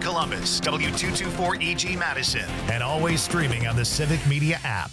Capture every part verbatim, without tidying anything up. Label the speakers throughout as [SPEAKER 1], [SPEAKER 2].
[SPEAKER 1] Columbus, W two twenty-four E G Madison, and always streaming on the Civic Media app.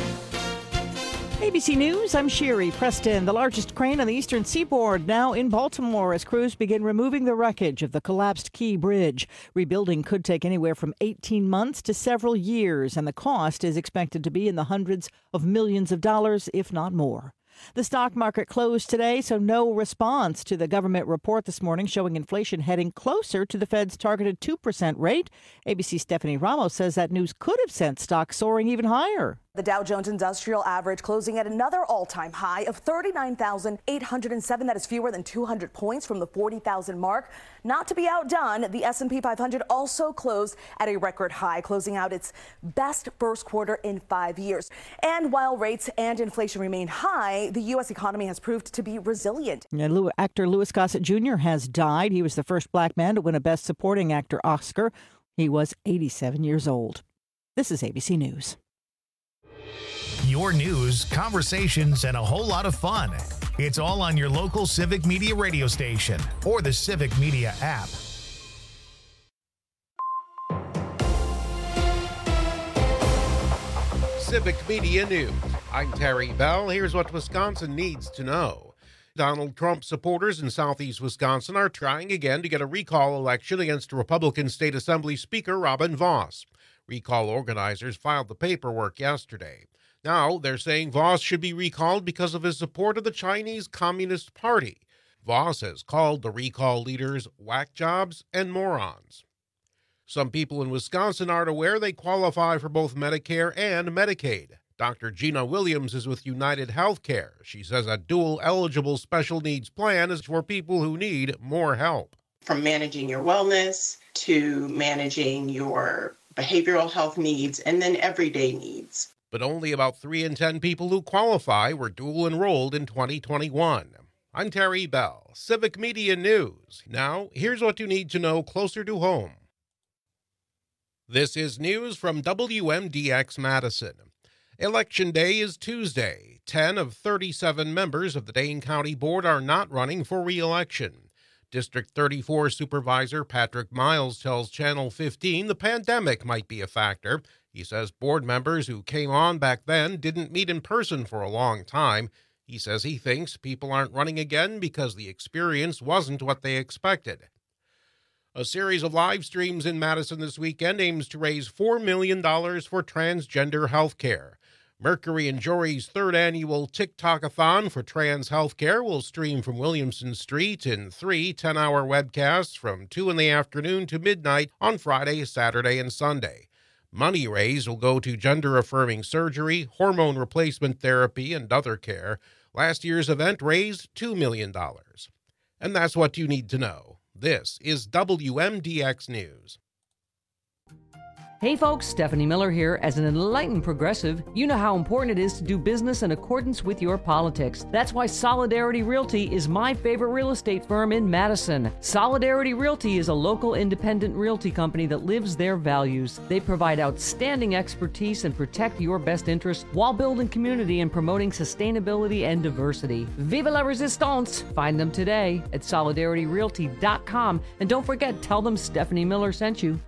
[SPEAKER 2] A B C News, I'm Sherry Preston. The largest crane on the eastern seaboard now in Baltimore as crews begin removing the wreckage of the collapsed Key Bridge. Rebuilding could take anywhere from eighteen months to several years, and the cost is expected to be in the hundreds of millions of dollars, if not more. The stock market closed today, so no response to the government report this morning showing inflation heading closer to the Fed's targeted two percent rate. A B C's Stephanie Ramos says that news could have sent stocks soaring even higher.
[SPEAKER 3] The Dow Jones Industrial Average closing at another all-time high of thirty-nine thousand eight hundred seven. That is fewer than two hundred points from the forty thousand mark. Not to be outdone, the S and P five hundred also closed at a record high, closing out its best first quarter in five years. And while rates and inflation remain high, the U S economy has proved to be resilient.
[SPEAKER 2] And actor Louis Gossett Junior has died. He was the first black man to win a Best Supporting Actor Oscar. He was eighty-seven years old. This is A B C News.
[SPEAKER 1] Your news, conversations, and a whole lot of fun. It's all on your local Civic Media radio station or the Civic Media app.
[SPEAKER 4] Civic Media News. I'm Terry Bell. Here's what Wisconsin needs to know. Donald Trump supporters in southeast Wisconsin are trying again to get a recall election against Republican State Assembly Speaker Robin Vos. Recall organizers filed the paperwork yesterday. Now they're saying Vos should be recalled because of his support of the Chinese Communist Party. Vos has called the recall leaders whack jobs and morons. Some people in Wisconsin aren't aware they qualify for both Medicare and Medicaid. Doctor Gina Williams is with United Healthcare. She says a dual-eligible special needs plan is for people who need more help.
[SPEAKER 5] From managing your wellness to managing your behavioral health needs and then everyday needs.
[SPEAKER 4] But only about three in ten people who qualify were dual enrolled in twenty twenty-one. I'm Terry Bell, Civic Media News. Now, here's what you need to know closer to home. This is news from W M D X Madison. Election Day is Tuesday. ten of thirty-seven members of the Dane County Board are not running for re-election. District thirty-four Supervisor Patrick Miles tells Channel fifteen the pandemic might be a factor. He says board members who came on back then didn't meet in person for a long time. He says he thinks people aren't running again because the experience wasn't what they expected. A series of live streams in Madison this weekend aims to raise four million dollars for transgender health care. Mercury and Jory's third annual TikTok-a-thon for trans health care will stream from Williamson Street in three ten-hour webcasts from two in the afternoon to midnight on Friday, Saturday, and Sunday. Money raised will go to gender-affirming surgery, hormone replacement therapy, and other care. Last year's event raised two million dollars. And that's what you need to know. This is W M D X News.
[SPEAKER 6] Hey folks, Stephanie Miller here. As an enlightened progressive, you know how important it is to do business in accordance with your politics. That's why Solidarity Realty is my favorite real estate firm in Madison. Solidarity Realty is a local independent realty company that lives their values. They provide outstanding expertise and protect your best interests while building community and promoting sustainability and diversity. Vive la resistance! Find them today at solidarity realty dot com. And don't forget, tell them Stephanie Miller sent you.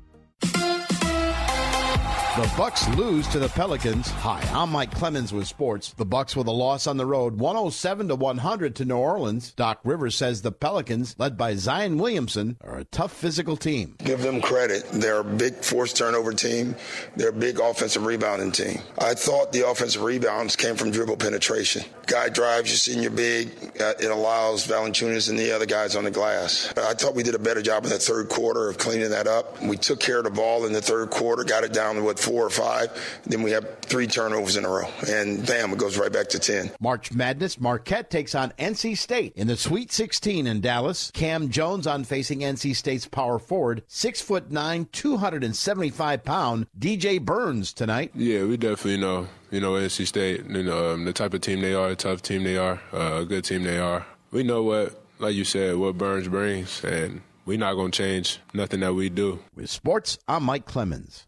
[SPEAKER 7] The Bucks lose to the Pelicans. Hi, I'm Mike Clemens with sports. The Bucks with a loss on the road, one oh seven to one hundred to New Orleans. Doc Rivers says the Pelicans, led by Zion Williamson, are a tough physical team.
[SPEAKER 8] Give them credit. They're a big forced turnover team. They're a big offensive rebounding team. I thought the offensive rebounds came from dribble penetration. Guy drives, you see in your big, uh, it allows Valanciunas and the other guys on the glass. I thought we did a better job in the third quarter of cleaning that up. We took care of the ball in the third quarter, got it down to what, four or five. Then we have three turnovers in a row. And bam, it goes right back to ten.
[SPEAKER 7] March Madness, Marquette takes on N C State in the Sweet sixteen in Dallas. Cam Jones on facing N C State's power forward, six foot nine, two hundred seventy-five pound D J Burns tonight.
[SPEAKER 9] Yeah, we definitely know, you know, N C State, you know, um, the type of team they are, the tough team they are, uh, a good team they are. We know what, like you said, what Burns brings, and we're not going to change nothing that we do.
[SPEAKER 7] With sports, I'm Mike Clemens.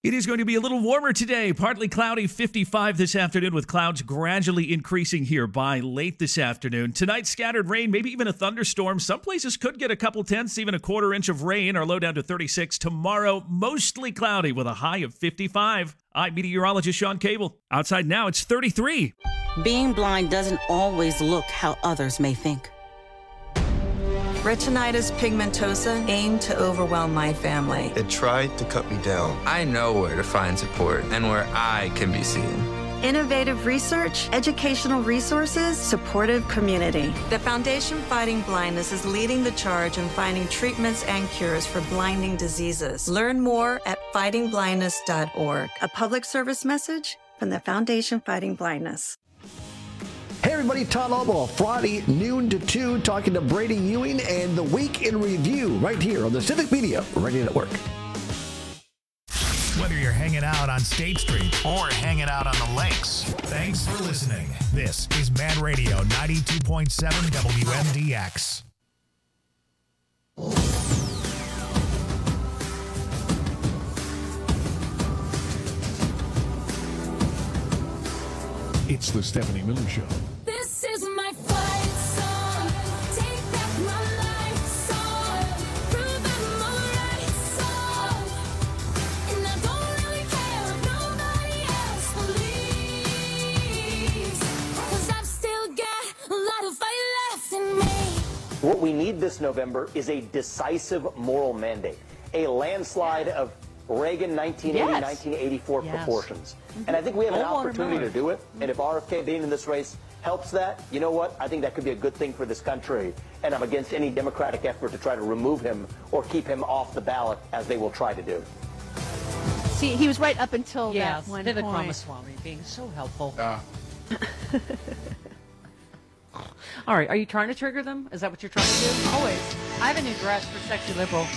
[SPEAKER 10] It is going to be a little warmer today. Partly cloudy, fifty-five this afternoon, with clouds gradually increasing here by late this afternoon. Tonight, scattered rain, maybe even a thunderstorm. Some places could get a couple tenths, even a quarter inch of rain. Our low down to thirty-six. Tomorrow, mostly cloudy with a high of fifty-five. I'm meteorologist Sean Cable. Outside now, it's thirty-three.
[SPEAKER 11] Being blind doesn't always look how others may think.
[SPEAKER 12] Retinitis pigmentosa aimed to overwhelm my family.
[SPEAKER 13] It tried to cut me down. I know where to find support and where I can be seen.
[SPEAKER 12] Innovative research, educational resources, supportive community. The Foundation Fighting Blindness is leading the charge in finding treatments and cures for blinding diseases. Learn more at fighting blindness dot org. A public service message from the Foundation Fighting Blindness.
[SPEAKER 14] Hey everybody, Todd Lobo, Friday noon to two, talking to Brady Ewing and the Week in Review right here on the Civic Media Radio Network.
[SPEAKER 1] Whether you're hanging out on State Street or hanging out on the lakes, thanks for listening. This is Mad Radio ninety-two point seven W M D X.
[SPEAKER 15] It's the Stephanie Miller Show.
[SPEAKER 16] This is my fight song. Take back my life song. Prove I'm alright song. And I don't really care if nobody else believes. Cause I've still got a lot of fight left in me.
[SPEAKER 17] What we need this November is a decisive moral mandate. A landslide of Reagan nineteen eighty, yes. nineteen eighty-four yes. proportions. Mm-hmm. And I think we have an oh, opportunity to do it. Mm-hmm. And if R F K being in this race helps that, you know what? I think that could be a good thing for this country. And I'm against any Democratic effort to try to remove him or keep him off the ballot, as they will try to do.
[SPEAKER 18] See, he was right up until
[SPEAKER 6] yes,
[SPEAKER 18] that one
[SPEAKER 6] Vivek
[SPEAKER 18] point.
[SPEAKER 6] Ramaswamy being so helpful.
[SPEAKER 19] Uh.
[SPEAKER 6] All right, are you trying to trigger them? Is that what you're trying to do?
[SPEAKER 18] Always. I have a new dress for Sexy Liberal.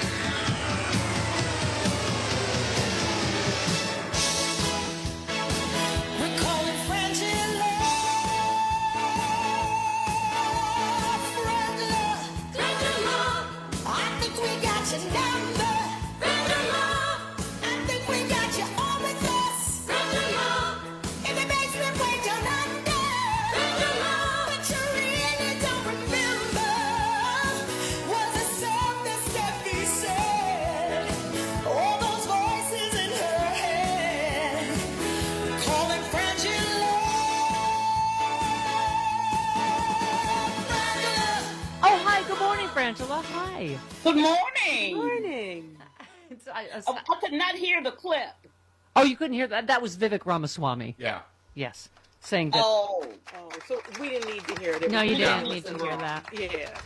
[SPEAKER 6] Angela, hi.
[SPEAKER 20] Good morning.
[SPEAKER 18] Morning.
[SPEAKER 20] I, I, I could not hear the clip.
[SPEAKER 6] Oh, you couldn't hear that? That was Vivek Ramaswamy.
[SPEAKER 19] Yeah.
[SPEAKER 6] Yes. Saying that.
[SPEAKER 20] Oh. oh so we didn't need to hear it.
[SPEAKER 18] No, you
[SPEAKER 20] yeah.
[SPEAKER 18] didn't need to hear that.
[SPEAKER 20] Yeah.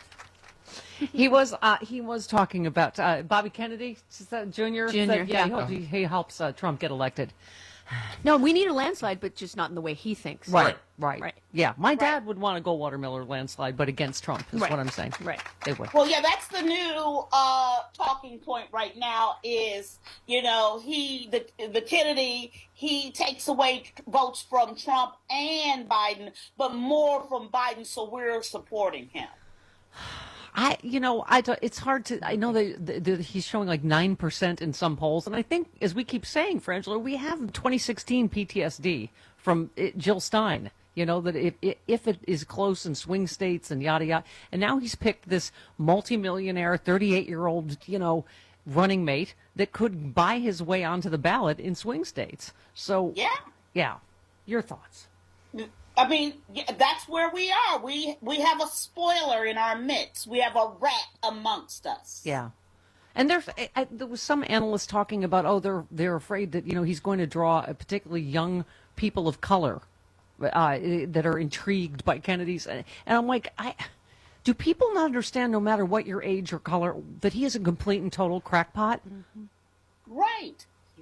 [SPEAKER 6] He was uh, he was talking about uh, Bobby Kennedy, Junior
[SPEAKER 18] Junior,
[SPEAKER 6] yeah. He,
[SPEAKER 18] yeah.
[SPEAKER 6] hopes, he, he helps uh, Trump get elected.
[SPEAKER 18] No, we need a landslide, but just not in the way he thinks.
[SPEAKER 6] Right, right.
[SPEAKER 18] right.
[SPEAKER 6] Yeah, my right. dad would want to go Watermiller landslide, but against Trump is
[SPEAKER 18] right.
[SPEAKER 6] what I'm saying.
[SPEAKER 18] Right.
[SPEAKER 6] They would.
[SPEAKER 20] Well, yeah, that's the new uh, talking point right now is, you know, he, the, the Kennedy, he takes away votes from Trump and Biden, but more from Biden, so we're supporting him.
[SPEAKER 6] I, you know, I don't, it's hard to, I know that, that, that he's showing like nine percent in some polls. And I think, as we keep saying, Frangela, we have twenty sixteen P T S D from it, Jill Stein, you know, that if, if it is close in swing states and yada, yada. And now he's picked this multimillionaire, thirty-eight-year-old, you know, running mate that could buy his way onto the ballot in swing states. So,
[SPEAKER 20] yeah,
[SPEAKER 6] yeah. Your thoughts?
[SPEAKER 20] I mean, that's where we are. We we have a spoiler in our midst. We have a rat amongst us.
[SPEAKER 6] Yeah, and there, I, there was some analysts talking about, oh, they're they're afraid that, you know, he's going to draw a particularly young people of color uh, that are intrigued by Kennedy's, and I'm like, I do people not understand, no matter what your age or color, that he is a complete and total crackpot?
[SPEAKER 20] Mm-hmm. Right.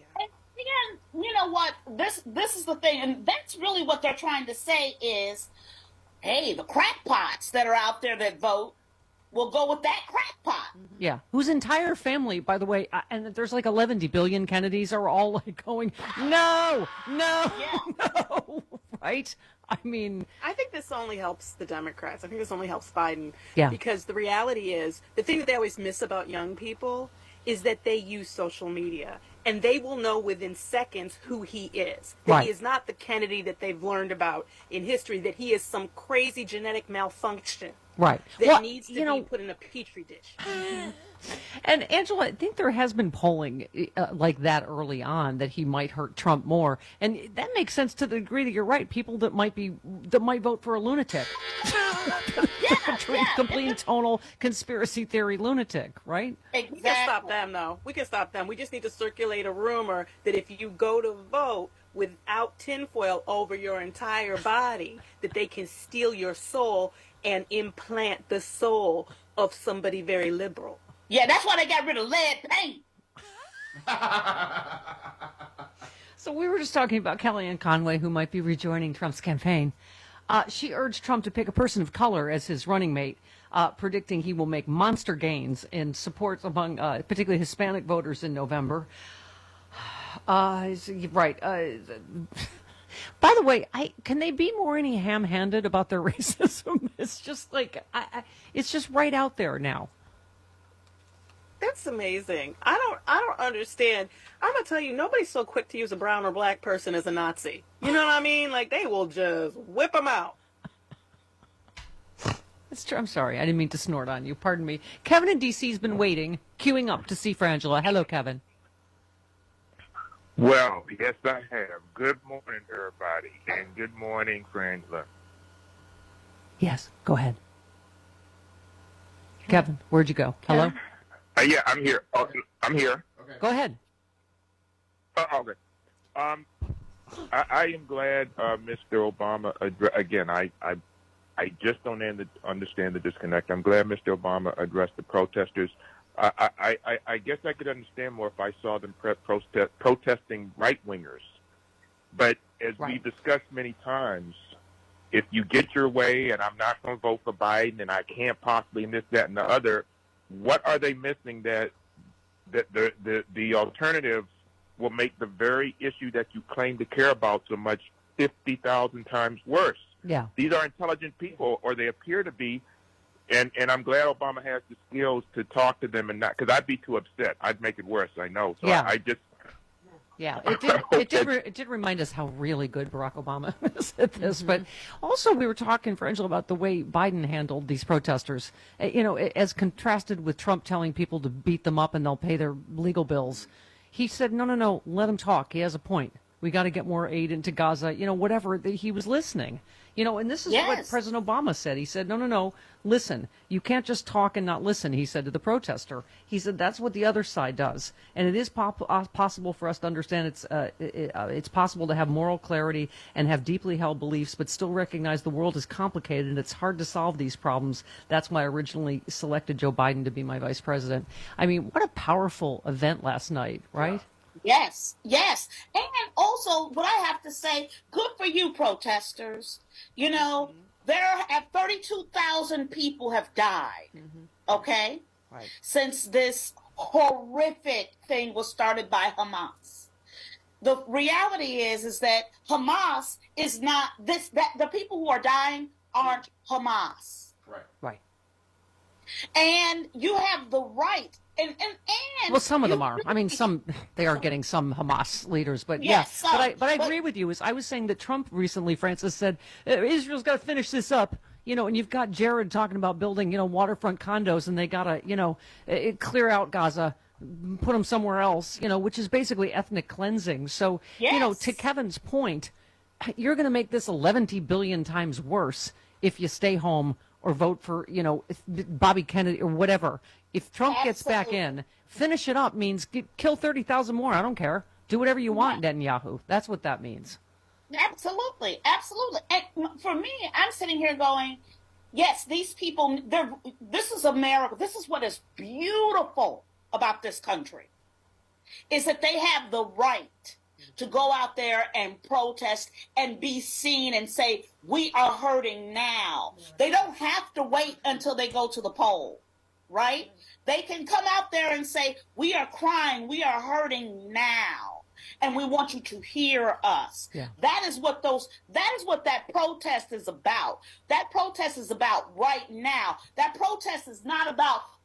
[SPEAKER 20] And you know what? This this is the thing, and that's really what they're trying to say is, hey, the crackpots that are out there that vote will go with that crackpot.
[SPEAKER 6] Yeah, whose entire family, by the way, uh, and there's like eleven billion Kennedys, are all like going, no, no,
[SPEAKER 20] yeah.
[SPEAKER 6] no, right? I mean,
[SPEAKER 21] I think this only helps the Democrats. I think this only helps Biden.
[SPEAKER 6] Yeah.
[SPEAKER 21] Because the reality is, the thing that they always miss about young people is that they use social media, and they will know within seconds who he is. That
[SPEAKER 2] Right.
[SPEAKER 21] he is not the Kennedy that they've learned about in history, that he is some crazy genetic malfunction
[SPEAKER 2] Right.
[SPEAKER 21] that
[SPEAKER 2] Well,
[SPEAKER 21] needs to
[SPEAKER 2] you
[SPEAKER 21] be
[SPEAKER 2] know-
[SPEAKER 21] put in a petri dish.
[SPEAKER 6] And Angela, I think there has been polling uh, like that early on that he might hurt Trump more, and that makes sense to the degree that you're right. People that might be that might vote for a lunatic, complete, complete tonal conspiracy theory lunatic, right?
[SPEAKER 21] We can stop them, though. We can stop them. We just need to circulate a rumor that if you go to vote without tinfoil over your entire body, that they can steal your soul and implant the soul of somebody very liberal.
[SPEAKER 20] Yeah, that's why they got rid of lead paint.
[SPEAKER 6] So we were just talking about Kellyanne Conway, who might be rejoining Trump's campaign. Uh, she urged Trump to pick a person of color as his running mate, uh, predicting he will make monster gains in support among uh, particularly Hispanic voters in November. Uh, right. Uh, by the way, I can they be more any ham-handed about their racism? It's just like I, I, it's just right out there now.
[SPEAKER 21] That's amazing. I don't I don't understand. I'm going to tell you, nobody's so quick to use a brown or black person as a Nazi. You know what I mean? Like, they will just whip them out.
[SPEAKER 6] It's true. I'm sorry. I didn't mean to snort on you. Pardon me. Kevin in D C has been waiting, queuing up to see Frangela. Hello, Kevin.
[SPEAKER 19] Well, yes, I have. Good morning, everybody, and good morning, Frangela.
[SPEAKER 6] Yes, go ahead. Kevin, where'd you go? Hello?
[SPEAKER 19] Uh, yeah, I'm here. Oh, I'm here.
[SPEAKER 6] Go ahead.
[SPEAKER 19] Uh, okay. Um, I, I am glad uh, Mister Obama, addre- again, I, I I just don't end- understand the disconnect. I'm glad Mister Obama addressed the protesters. I, I, I, I guess I could understand more if I saw them pre- protest, protesting right-wingers. But as
[SPEAKER 6] Right.
[SPEAKER 19] we've discussed many times, if you get your way and I'm not going to vote for Biden and I can't possibly and this, that, and the other, what are they missing that, that the, the, the alternatives will make the very issue that you claim to care about so much fifty thousand times worse?
[SPEAKER 6] Yeah.
[SPEAKER 19] These are intelligent people, or they appear to be, and, and I'm glad Obama has the skills to talk to them and not, because I'd be too upset. I'd make it worse, I know. So
[SPEAKER 6] Yeah.
[SPEAKER 19] I, I just...
[SPEAKER 6] Yeah, it did. It did. Re- it did remind us how really good Barack Obama is at this. But also, we were talking, for Angela, about the way Biden handled these protesters. Uh, You know, as contrasted with Trump telling people to beat them up and they'll pay their legal bills. He said, "No, no, no. Let him talk. He has a point. We got to get more aid into Gaza." You know, whatever. That he was listening. You know, and this is what
[SPEAKER 20] Yes.
[SPEAKER 6] President Obama said. He said, "No, no, no. Listen. You can't just talk and not listen." He said to the protester. He said, "That's what the other side does, and it is pop- uh, possible for us to understand. It's uh, it, uh, it's possible to have moral clarity and have deeply held beliefs, but still recognize the world is complicated and it's hard to solve these problems. That's why I originally selected Joe Biden to be my vice president." I mean, what a powerful event last night, right?
[SPEAKER 20] Yes, yes. And also, what I have to say, good for you, protesters. You know, there have thirty-two thousand people have died, okay,
[SPEAKER 6] Right.
[SPEAKER 20] since this horrific thing was started by Hamas. The reality is, is that Hamas is not this, that the people who are dying aren't Hamas.
[SPEAKER 19] Right.
[SPEAKER 6] Right.
[SPEAKER 20] And you have the right. And, and, and
[SPEAKER 6] Well, some of them
[SPEAKER 20] you-
[SPEAKER 6] are. I mean, some they are getting some Hamas leaders, but
[SPEAKER 20] Yes,
[SPEAKER 6] yeah. But I
[SPEAKER 20] some,
[SPEAKER 6] but I
[SPEAKER 20] but-
[SPEAKER 6] agree with you. Is I was saying that Trump recently, Francis said "Uh, Israel's got to finish this up. You know, and you've got Jared talking about building, you know, waterfront condos, and they got to, you know, uh, clear out Gaza, put them somewhere else, you know, which is basically ethnic cleansing. So, you know,
[SPEAKER 20] Yes.
[SPEAKER 6] to Kevin's point, you're going to make this eleven billion times worse if you stay home or vote for, you know, if Bobby Kennedy or whatever. If Trump gets back in, finish it up means get, kill thirty thousand more. I don't care. Do whatever you want, Netanyahu. That's what that means.
[SPEAKER 20] Absolutely, absolutely. And for me, I'm sitting here going, yes, these people, they're, this is America. This is what is beautiful about this country, is that they have the right to go out there and protest and be seen and say, we are hurting now. They don't have to wait until they go to the poll, right? They can come out there and say, we are crying, we are hurting now, and we want you to hear us.
[SPEAKER 6] Yeah.
[SPEAKER 20] That is what those, that is what that protest is about. That protest is about right now. That protest is not about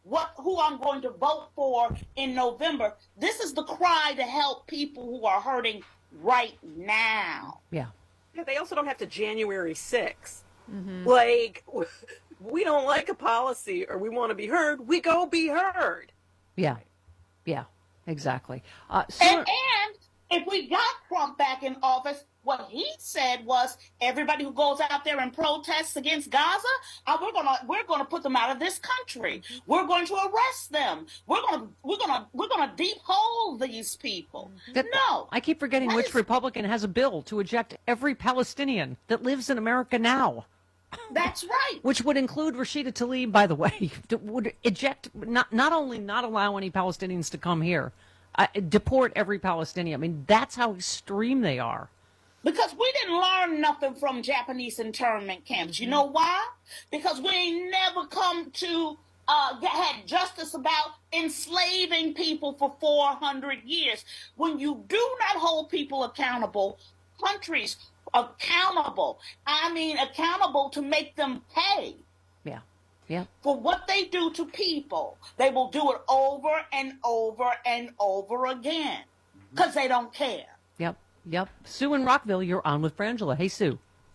[SPEAKER 20] what who I'm going to vote for in November. This is the cry to help people who are hurting right now.
[SPEAKER 2] Yeah.
[SPEAKER 21] Yeah, they also don't have to January sixth.
[SPEAKER 18] Mm-hmm.
[SPEAKER 21] Like, we don't like a policy or we want to be heard, we go be heard.
[SPEAKER 2] Yeah. Yeah, exactly. Uh,
[SPEAKER 20] and, and if we got Trump back in office, what he said was everybody who goes out there and protests against Gaza, uh, we're gonna we're gonna put them out of this country. We're going to arrest them. We're gonna we're gonna we're gonna deep hole these people.
[SPEAKER 2] That-
[SPEAKER 20] no,
[SPEAKER 2] I keep forgetting
[SPEAKER 20] That
[SPEAKER 2] which
[SPEAKER 20] is-
[SPEAKER 2] Republican has a bill to eject every Palestinian that lives in America now.
[SPEAKER 20] That's right.
[SPEAKER 2] Which would include Rashida Tlaib, by the way, that would eject, not not only not allow any Palestinians to come here, uh, deport every Palestinian. I mean, that's how extreme they are.
[SPEAKER 20] Because we didn't learn nothing from Japanese internment camps. You know why? Because we ain't never come to uh, get, had justice about enslaving people for four hundred years. When you do not hold people accountable, countries accountable, I mean accountable to make them pay
[SPEAKER 2] Yeah. Yeah.
[SPEAKER 20] for what they do to people, they will do it over and over and over again because they don't care.
[SPEAKER 2] Yep. Yep. Sue in Rockville, you're on with Frangela. Hey, Sue.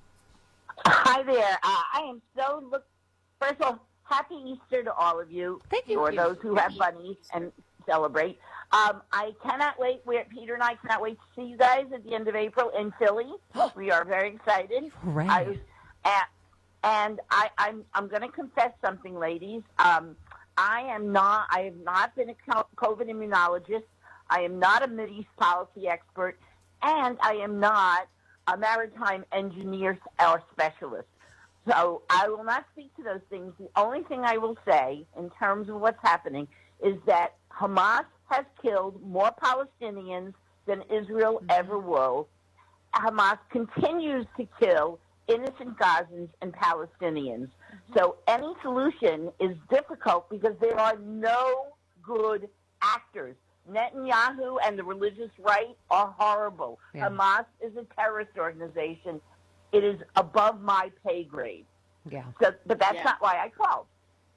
[SPEAKER 3] Hi there. Uh, I am so look. First of all, happy Easter to all of you.
[SPEAKER 2] Thank you.
[SPEAKER 3] Or those who have bunnies and celebrate. Um, I cannot wait. We're, Peter and I cannot wait to see you guys at the end of April in Philly. We are very excited.
[SPEAKER 2] Hooray.
[SPEAKER 3] I, uh, and I, I'm I'm going to confess something, ladies. Um, I am not. I have not been a co- COVID immunologist. I am not a Mideast policy expert, and I am not a maritime engineer or specialist. So I will not speak to those things. The only thing I will say in terms of what's happening is that Hamas has killed more Palestinians than Israel ever will. Hamas continues to kill innocent Gazans and Palestinians. So any solution is difficult because there are no good actors. Netanyahu and the religious right are horrible.
[SPEAKER 2] Yeah.
[SPEAKER 3] Hamas is a terrorist organization. It is above my pay grade.
[SPEAKER 2] Yeah.
[SPEAKER 3] So, but that's
[SPEAKER 20] Yeah.
[SPEAKER 3] not why I called.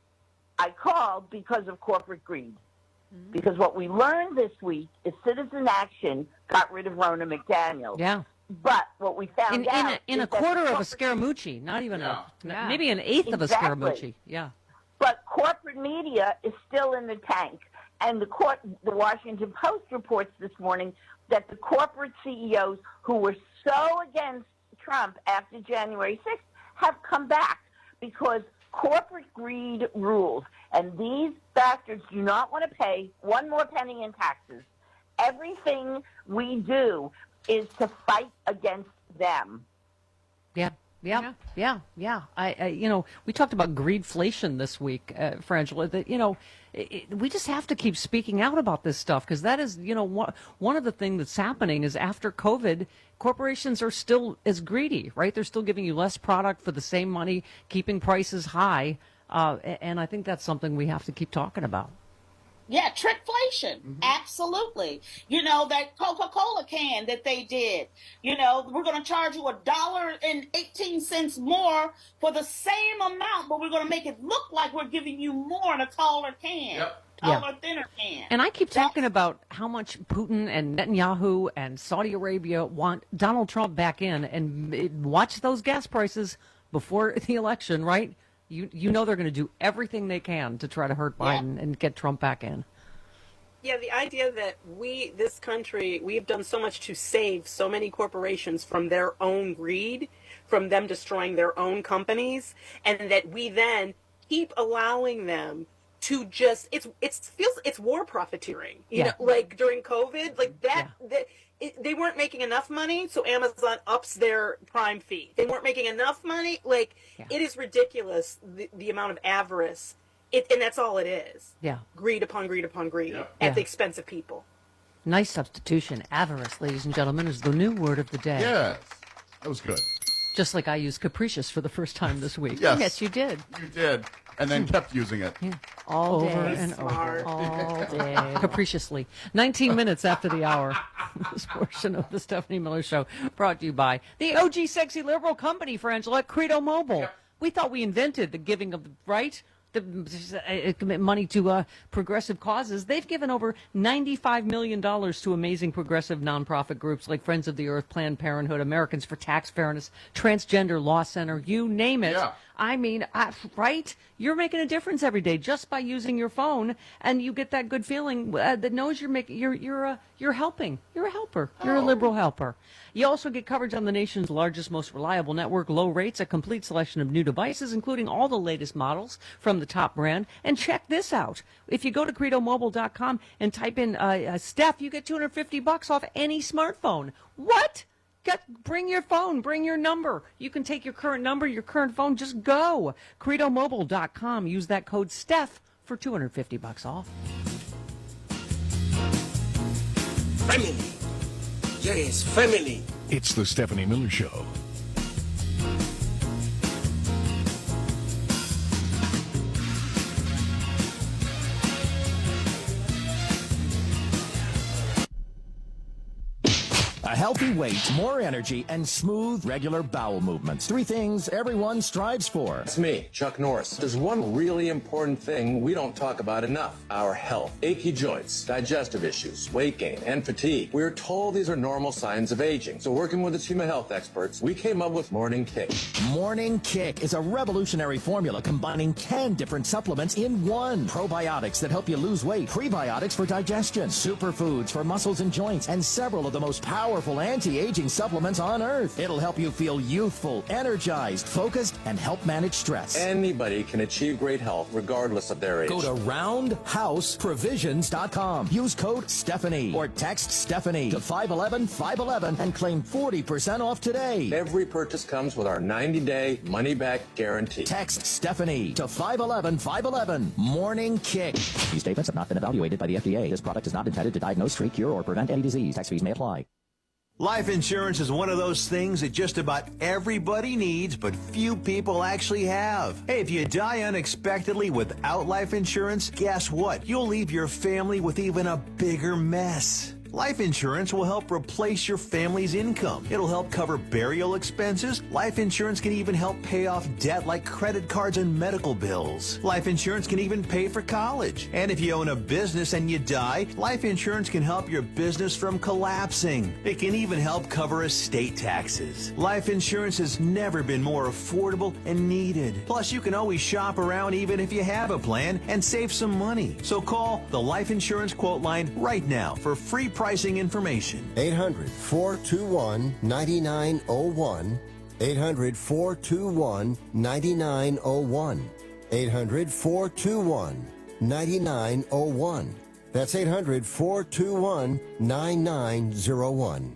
[SPEAKER 3] I called because of corporate greed.
[SPEAKER 2] Mm-hmm.
[SPEAKER 3] Because what we learned this week is Citizen Action got rid of Rona McDaniel.
[SPEAKER 2] Yeah.
[SPEAKER 3] But what we found
[SPEAKER 2] In, in,
[SPEAKER 3] out
[SPEAKER 2] a, in
[SPEAKER 3] is
[SPEAKER 2] a
[SPEAKER 3] that
[SPEAKER 2] quarter of a
[SPEAKER 3] corporate-
[SPEAKER 2] Scaramucci, not even
[SPEAKER 3] Yeah.
[SPEAKER 2] a,
[SPEAKER 3] Yeah.
[SPEAKER 2] maybe an eighth of a
[SPEAKER 3] Exactly.
[SPEAKER 2] Scaramucci. Yeah.
[SPEAKER 3] But corporate media is still in the tank. And the court, the Washington Post reports this morning that the corporate C E Os who were so against Trump after January sixth have come back because corporate greed rules. And these bastards do not want to pay one more penny in taxes. Everything we do is to fight against them.
[SPEAKER 2] Yeah. Yeah, yeah, yeah. I, I, you know, we talked about greedflation this week, uh, Frangela. That you know, it, it, we just have to keep speaking out about this stuff because that is, you know, one one of the things that's happening is after COVID, corporations are still as greedy, right? They're still giving you less product for the same money, keeping prices high, uh, a- and I think that's something we have to keep talking about.
[SPEAKER 20] Yeah, trickflation.
[SPEAKER 2] Mm-hmm.
[SPEAKER 20] Absolutely. You know, that Coca-Cola can that they did. You know, we're going to charge you a dollar and eighteen cents more for the same amount, but we're going to make it look like we're giving you more in a taller can.
[SPEAKER 2] Yep.
[SPEAKER 20] Taller,
[SPEAKER 2] Yeah.
[SPEAKER 20] thinner can.
[SPEAKER 2] And I keep talking about how much Putin and Netanyahu and Saudi Arabia want Donald Trump back in, and it- watch those gas prices before the election, right? You you know they're going to do everything they can to try to hurt Biden and get Trump back in.
[SPEAKER 21] Yeah, the idea that we, this country, we have done so much to save so many corporations from their own greed, from them destroying their own companies, and that we then keep allowing them to just, it's, it's feels, it's war profiteering. You
[SPEAKER 2] Yeah.
[SPEAKER 21] know, like during COVID, like that, that it, they weren't making enough money, so Amazon ups their Prime fee. They weren't making enough money. Like, it is ridiculous, the, the amount of avarice. It, and that's all it is.
[SPEAKER 2] Yeah.
[SPEAKER 21] Greed upon greed upon greed at
[SPEAKER 2] Yeah.
[SPEAKER 21] the expense of people.
[SPEAKER 2] Nice substitution. Avarice, ladies and gentlemen, is the new word of the day.
[SPEAKER 22] Yes, that was good.
[SPEAKER 2] Just like I used capricious for the first time this week.
[SPEAKER 22] Yes.
[SPEAKER 2] you did.
[SPEAKER 22] You did, and then kept using it.
[SPEAKER 2] All
[SPEAKER 22] Over
[SPEAKER 2] day
[SPEAKER 22] and
[SPEAKER 2] and
[SPEAKER 22] over.
[SPEAKER 2] over. All day. Capriciously. nineteen minutes after the hour. This portion of the Stephanie Miller Show brought to you by the O G Sexy Liberal Company, Frangela, Credo Mobile. We thought we invented the giving of, right?
[SPEAKER 6] the, uh, money to uh, progressive causes. They've given over ninety-five million dollars to amazing progressive nonprofit groups like Friends of the Earth, Planned Parenthood, Americans for Tax Fairness, Transgender Law Center, you name it.
[SPEAKER 22] Yeah.
[SPEAKER 6] I mean, I, right? You're making a difference every day just by using your phone, and you get that good feeling uh, that knows you're making, you're you're uh, you're helping. You're a helper. You're a liberal helper. You also get coverage on the nation's largest, most reliable network, low rates, a complete selection of new devices, including all the latest models from the top brand. And check this out. If you go to credo mobile dot com and type in uh, uh, Steph, you get two hundred fifty bucks off any smartphone. What? Get, bring your phone, bring your number. You can take your current number, your current phone, just go. credo mobile dot com. Use that code Steph for two hundred fifty bucks off.
[SPEAKER 4] Family. Yes, family.
[SPEAKER 15] It's the Stephanie Miller Show.
[SPEAKER 5] A healthy weight, more energy, and smooth, regular bowel movements. Three things everyone strives for.
[SPEAKER 23] It's me, Chuck Norris. There's one really important thing we don't talk about enough. Our health. Achy joints, digestive issues, weight gain, and fatigue. We're told these are normal signs of aging. So working with a team of health experts, we came up with Morning Kick.
[SPEAKER 5] Morning Kick is a revolutionary formula combining ten different supplements in one. Probiotics that help you lose weight, prebiotics for digestion, superfoods for muscles and joints, and several of the most powerful anti-aging supplements on earth. It'll help you feel youthful, energized, focused, and help manage stress.
[SPEAKER 23] Anybody can achieve great health regardless of their age.
[SPEAKER 5] Go to roundhouse provisions dot com. Use code Stephanie or text Stephanie to five one one, five one one and claim forty percent off today.
[SPEAKER 23] Every purchase comes with our ninety-day money-back guarantee.
[SPEAKER 5] Text Stephanie to five one one, five one one. Morning Kick. These statements have not been evaluated by the F D A. This product is not intended to diagnose, treat, cure, or prevent any disease. Tax fees may apply.
[SPEAKER 24] Life insurance is one of those things that just about everybody needs, but few people actually have. Hey, if you die unexpectedly without life insurance, guess what? You'll leave your family with even a bigger mess. Life insurance will help replace your family's income. It'll help cover burial expenses. Life insurance can even help pay off debt like credit cards and medical bills. Life insurance can even pay for college. And if you own a business and you die, life insurance can help your business from collapsing. It can even help cover estate taxes. Life insurance has never been more affordable and needed. Plus, you can always shop around even if you have a plan and save some money. So call the Life Insurance Quote Line right now for free pricing information.
[SPEAKER 25] eight hundred, four two one, nine nine zero one. eight hundred, four two one, nine nine zero one. eight hundred, four two one, nine nine zero one. That's eight hundred, four two one, nine nine zero one.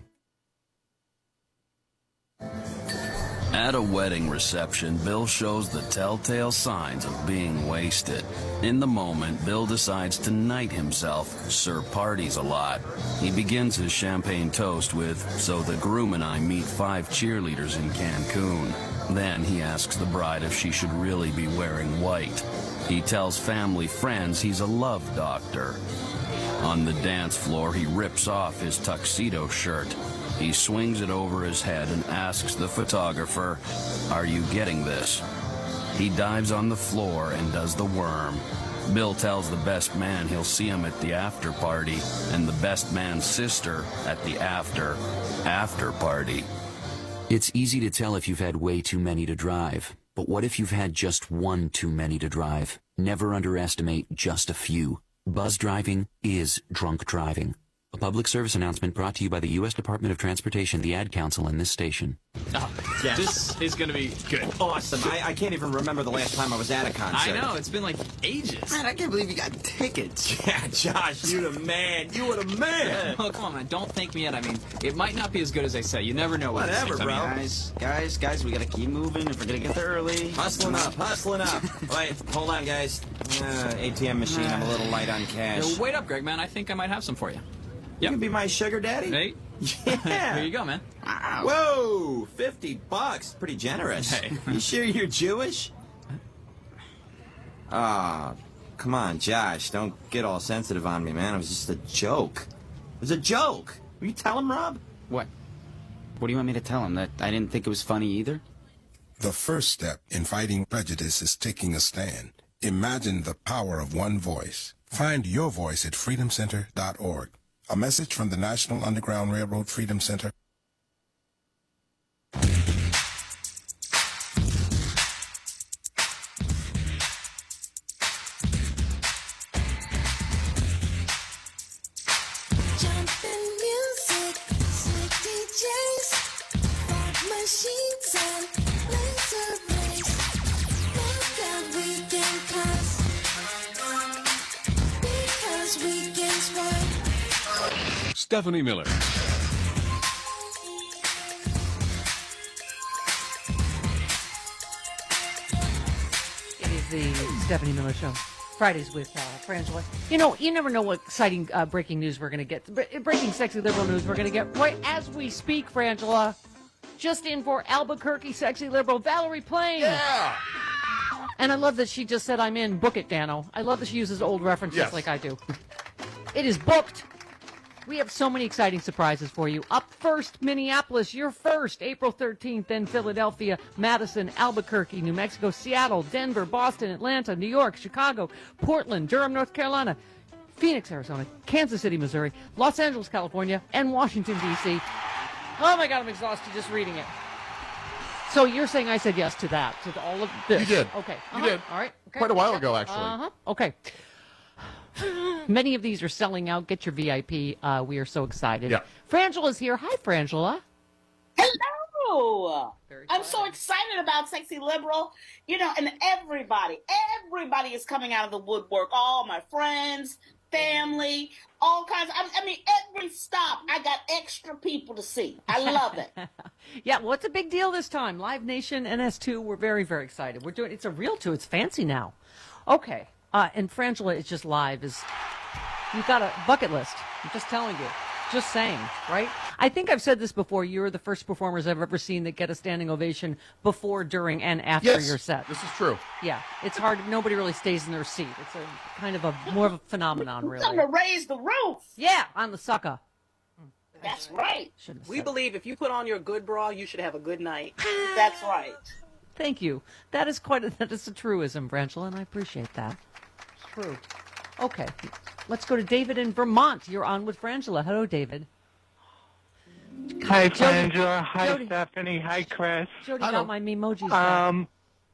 [SPEAKER 26] At a wedding reception, Bill shows the telltale signs of being wasted. In the moment, Bill decides to knight himself, Sir Parties a lot. He begins his champagne toast with, "So the groom and I meet five cheerleaders in Cancun." Then he asks the bride if she should really be wearing white. He tells family friends he's a love doctor. On the dance floor, he rips off his tuxedo shirt. He swings it over his head and asks the photographer, "Are you getting this?" He dives on the floor and does the worm. Bill tells the best man he'll see him at the after party, and the best man's sister at the after, after party.
[SPEAKER 27] It's easy to tell if you've had way too many to drive. But what if you've had just one too many to drive? Never underestimate just a few. Buzz driving is drunk driving. A public service announcement brought to you by the U S Department of Transportation, the Ad Council, and this station.
[SPEAKER 28] Oh, yes. This is going to be good. Awesome. I, I can't even remember the last time I was at a concert.
[SPEAKER 29] I know. It's been like ages.
[SPEAKER 28] Man, I can't believe you got tickets. Yeah, Josh, you the man. You were the man.
[SPEAKER 29] Oh, come on, man. Don't thank me yet. I mean, it might not be as good as they say. You never know what
[SPEAKER 28] Whatever, bro.
[SPEAKER 29] I mean,
[SPEAKER 28] guys, guys, guys, we got to keep moving if we're going to get there early. Hustling up, hustling up. Wait, hold on, guys. Uh, A T M machine, I'm a little light on cash.
[SPEAKER 29] Yo, wait up, Greg, man. I think I might have some for you.
[SPEAKER 28] You can be my sugar daddy?
[SPEAKER 29] Hey.
[SPEAKER 28] Yeah.
[SPEAKER 29] Here you go, man.
[SPEAKER 28] Wow. Whoa, fifty bucks. Pretty generous.
[SPEAKER 29] Hey.
[SPEAKER 28] You sure you're Jewish? Ah, oh, come on, Josh. Don't get all sensitive on me, man. It was just a joke. It was a joke. Will you tell him, Rob?
[SPEAKER 29] What? What do you want me to tell him? That I didn't think it was funny either?
[SPEAKER 30] The first step in fighting prejudice is taking a stand.
[SPEAKER 1] Imagine the power of one voice. Find your voice at freedom center dot org. A message from the National Underground Railroad Freedom Center.
[SPEAKER 16] Jumping music, slick D Js, fog machines and laser rays. Look out, weekend cars, because weekends right.
[SPEAKER 15] Stephanie Miller.
[SPEAKER 6] It is the Stephanie Miller Show. Fridays with uh, Frangela. You know, you never know what exciting uh, breaking news we're going to get. Bre- breaking sexy liberal news we're going to get right as we speak, Frangela. Just in for Albuquerque sexy liberal Valerie Plame.
[SPEAKER 22] Yeah.
[SPEAKER 6] And I love that she just said, I'm in. Book it, Dano. I love that she uses old references
[SPEAKER 22] Yes.
[SPEAKER 6] like I do. It is booked. We have so many exciting surprises for you. Up first, Minneapolis. You're first, April thirteenth. Then Philadelphia, Madison, Albuquerque, New Mexico, Seattle, Denver, Boston, Atlanta, New York, Chicago, Portland, Durham, North Carolina, Phoenix, Arizona, Kansas City, Missouri, Los Angeles, California, and Washington, D C Oh, my God, I'm exhausted just reading it. So you're saying I said yes to that, to all of this?
[SPEAKER 22] You did.
[SPEAKER 6] Okay.
[SPEAKER 22] You
[SPEAKER 6] Uh-huh.
[SPEAKER 22] did.
[SPEAKER 6] All right. Okay.
[SPEAKER 22] Quite a while ago, actually.
[SPEAKER 6] Uh-huh. Okay. Many of these are selling out. Get your V I P. Uh, we are so excited.
[SPEAKER 22] Yeah.
[SPEAKER 6] Frangela's here. Hi, Frangela.
[SPEAKER 20] Hello. I'm so excited about Sexy Liberal. You know, and everybody, everybody is coming out of the woodwork. All my friends, family, all kinds. I, I mean, every stop, I got extra people to see. I love it.
[SPEAKER 6] Yeah, well, it's a big deal this time. Live Nation, N S two, we're very, very excited. We're doing, it's a real two. It's fancy now. Okay. Uh, and Frangela is just live. Is You've got a bucket list. I'm just telling you. Just saying, right? I think I've said this before. You're the first performers I've ever seen that get a standing ovation before, during, and after
[SPEAKER 22] Yes,
[SPEAKER 6] your set.
[SPEAKER 22] this is true.
[SPEAKER 6] Yeah, it's hard. Nobody really stays in their seat. It's a kind of a more of a phenomenon, really.
[SPEAKER 20] Time to raise the roof.
[SPEAKER 6] Yeah, on the sucker.
[SPEAKER 20] That's right.
[SPEAKER 21] We believe if you put on your good bra, you should have a good night.
[SPEAKER 20] That's right.
[SPEAKER 6] Thank you. That is quite a, that is a truism, Frangela, and I appreciate that. It's true. Okay, let's go to David in Vermont. You're on with Frangela. Hello, David.
[SPEAKER 7] Hi,
[SPEAKER 6] Jody-
[SPEAKER 7] Frangela. Hi,
[SPEAKER 6] Jody-
[SPEAKER 7] Stephanie. Hi, Chris.
[SPEAKER 6] Jody got my emojis back.
[SPEAKER 7] Um,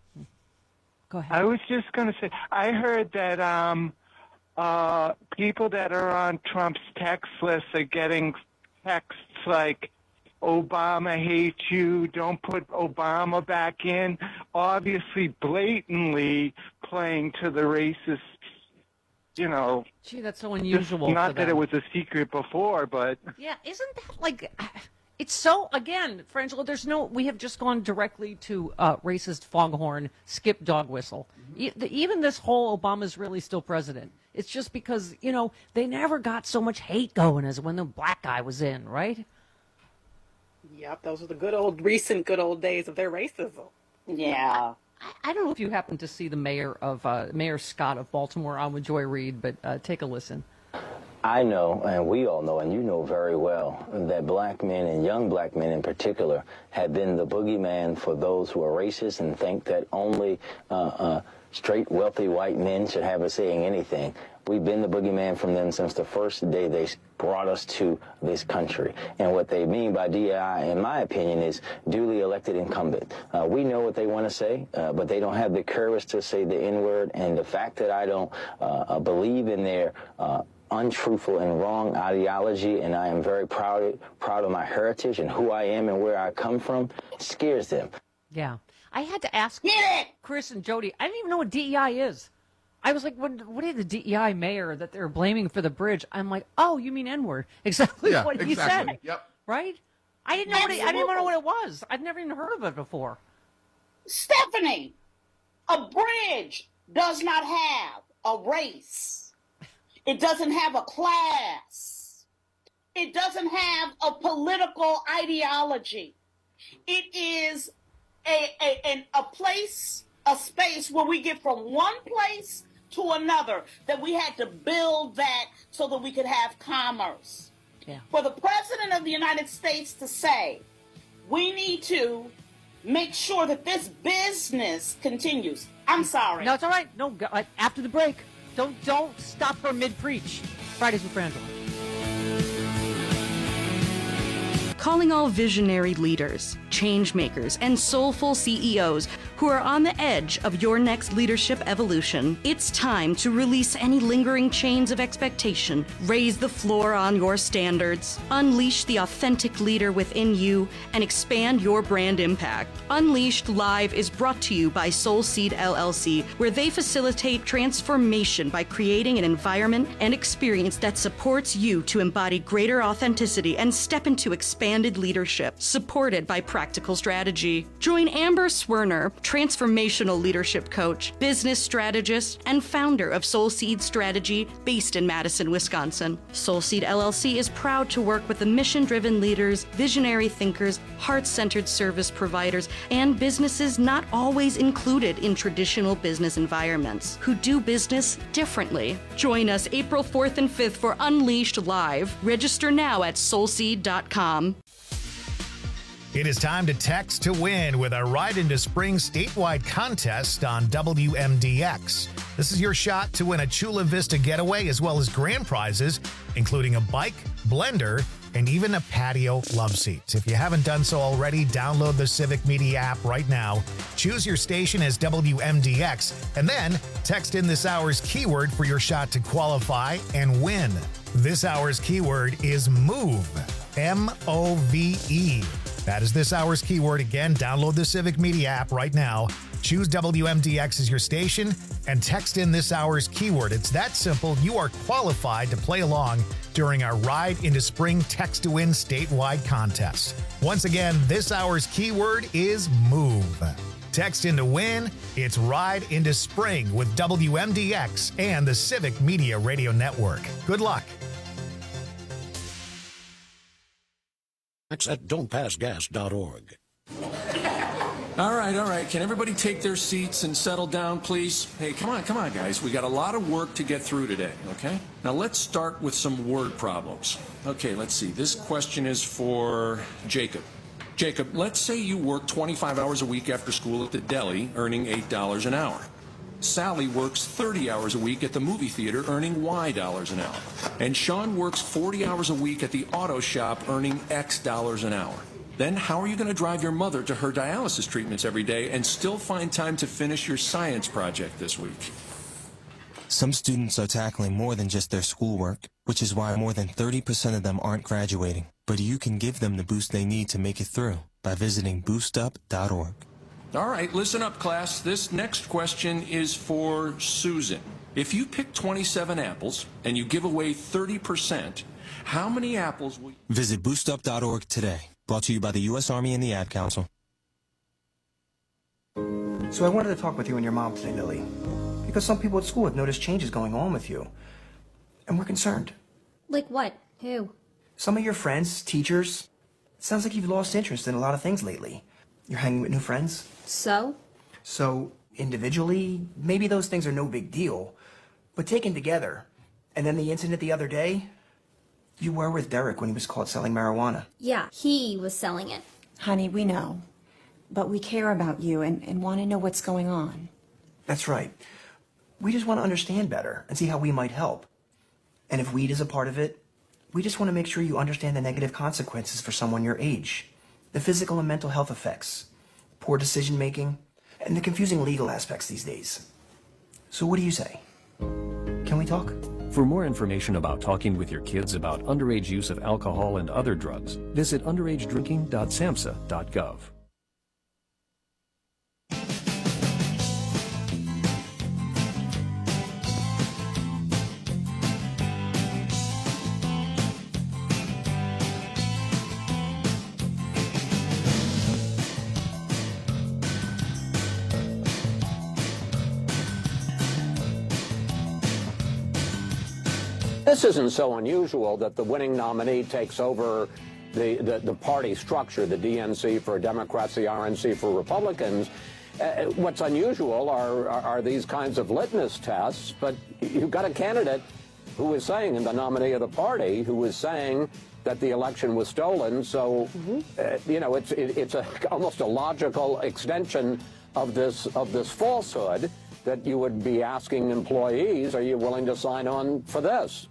[SPEAKER 6] Go ahead.
[SPEAKER 7] I was just going to say, I heard that um, uh, people that are on Trump's text list are getting texts like, Obama hates you, don't put Obama back in, obviously blatantly playing to the racist, you know.
[SPEAKER 6] Gee, that's so unusual.
[SPEAKER 7] Just, not
[SPEAKER 6] for
[SPEAKER 7] that
[SPEAKER 6] them.
[SPEAKER 7] it was a secret before, but...
[SPEAKER 6] Yeah, isn't that like... It's so, again, Frangela, there's no... We have just gone directly to uh, racist foghorn, skip dog whistle. E- the, even this whole Obama's really still president. It's just because, you know, they never got so much hate going as when the black guy was in, right?
[SPEAKER 21] Yep, those are the good old, recent good old days of their racism.
[SPEAKER 20] Yeah.
[SPEAKER 6] I, I don't know if you happen to see the mayor of, uh, Mayor Scott of Baltimore on with Joy Reid, but uh, take a listen.
[SPEAKER 8] I know, and we all know, and you know very well, that black men, and young black men in particular, have been the boogeyman for those who are racist and think that only uh, uh, straight, wealthy white men should have a say in anything. We've been the boogeyman from them since the first day they brought us to this country. And what they mean by D E I, in my opinion, is duly elected incumbent. Uh, we know what they want to say, uh, but they don't have the courage to say the N-word. And the fact that I don't uh, believe in their uh, untruthful and wrong ideology, and I am very proud, proud of my heritage and who I am and where I come from, scares them.
[SPEAKER 6] Yeah. I had to ask Chris and Jody. I didn't even know what D E I is. I was like, what, what is the D E I mayor that they're blaming for the bridge? I'm like, oh, you mean N-word. Exactly
[SPEAKER 22] Yeah,
[SPEAKER 6] what he
[SPEAKER 22] exactly.
[SPEAKER 6] said.
[SPEAKER 22] Yep.
[SPEAKER 6] Right? I didn't know what it, I didn't even know what it was. I'd never even heard of it before.
[SPEAKER 20] Stephanie, a bridge does not have a race. It doesn't have a class. It doesn't have a political ideology. It is a, a, an, a place, a space where we get from one place to another, that we had to build that so that we could have commerce.
[SPEAKER 6] Yeah.
[SPEAKER 20] For the President of the United States to say, we need to make sure that this business continues. I'm sorry.
[SPEAKER 2] No, it's all right. No, go- uh, after the break. Don't don't stop her mid-preach. Fridays with Frangela.
[SPEAKER 9] Calling all visionary leaders, change makers, and soulful C E Os who are on the edge of your next leadership evolution. It's time to release any lingering chains of expectation, raise the floor on your standards, unleash the authentic leader within you, and expand your brand impact. Unleashed Live is brought to you by Soulseed L L C, where they facilitate transformation by creating an environment and experience that supports you to embody greater authenticity and step into expanded leadership, supported by practical strategy. Join Amber Swerner, transformational leadership coach, business strategist, and founder of Soulseed Strategy, based in Madison, Wisconsin. Soulseed L L C is proud to work with the mission-driven leaders, visionary thinkers, heart-centered service providers, and businesses not always included in traditional business environments who do business differently. Join us April fourth and fifth for Unleashed Live. Register now at soulseed dot com.
[SPEAKER 10] It is time to text to win with a Ride into Spring statewide contest on W M D X. This is your shot to win a Chula Vista getaway as well as grand prizes, including a bike, blender, and even a patio love seat. If you haven't done so already, download the Civic Media app right now. Choose your station as W M D X, and then text in this hour's keyword for your shot to qualify and win. This hour's keyword is MOVE, M O V E. That is this hour's keyword. Again, download the Civic Media app right now. Choose W M D X as your station and text in this hour's keyword. It's that simple. You are qualified to play along during our Ride into Spring Text to Win statewide contest. Once again, this hour's keyword is MOVE. Text in to win. It's Ride into Spring with W M D X and the Civic Media Radio Network. Good luck.
[SPEAKER 11] At don't pass gas dot org.
[SPEAKER 15] All right, all right. Can everybody take their seats and settle down, please? Hey, come on, come on, guys. We got a lot of work to get through today, okay? Now let's start with some word problems. Okay, let's see. This question is for Jacob. Jacob, let's say you work twenty-five hours a week after school at the deli, earning eight dollars an hour. Sally works thirty hours a week at the movie theater, earning Y dollars an hour. And Sean works forty hours a week at the auto shop, earning X dollars an hour. Then how are you going to drive your mother to her dialysis treatments every day and still find time to finish your science project this week?
[SPEAKER 12] Some students are tackling more than just their schoolwork, which is why more than thirty percent of them aren't graduating. But you can give them the boost they need to make it through by visiting boost up dot org.
[SPEAKER 15] All right, listen up, class. This next question is for Susan. If you pick twenty-seven apples and you give away thirty percent, how many apples will you...
[SPEAKER 12] Visit boost up dot org today. Brought to you by the U S Army and the Ad Council.
[SPEAKER 13] So I wanted to talk with you and your mom today, Lily. Because some people at school have noticed changes going on with you. And we're concerned.
[SPEAKER 14] Like what? Who?
[SPEAKER 13] Some of your friends, teachers. It sounds like you've lost interest in a lot of things lately. You're hanging with new friends.
[SPEAKER 14] So?
[SPEAKER 13] So, individually, maybe those things are no big deal. But taken together, and then the incident the other day, you were with Derek when he was caught selling marijuana.
[SPEAKER 14] Yeah, he was selling it.
[SPEAKER 17] Honey, we know. But we care about you and, and want to know what's going on.
[SPEAKER 13] That's right. We just want to understand better and see how we might help. And if weed is a part of it, we just want to make sure you understand the negative consequences for someone your age. The physical and mental health effects, poor decision making, and the confusing legal aspects these days. So what do you say? Can we talk?
[SPEAKER 18] For more information about talking with your kids about underage use of alcohol and other drugs, visit underage drinking dot samhsa dot gov.
[SPEAKER 19] This isn't so unusual that the winning nominee takes over the, the, the party structure, the D N C for Democrats, the R N C for Republicans. Uh, what's unusual are, are, are these kinds of litmus tests, but you've got a candidate who was saying, and the nominee of the party, who was saying that the election was stolen. So, uh, you know, it's it, it's a, almost a logical extension of this of this falsehood that you would be asking employees, are you willing to sign on for this?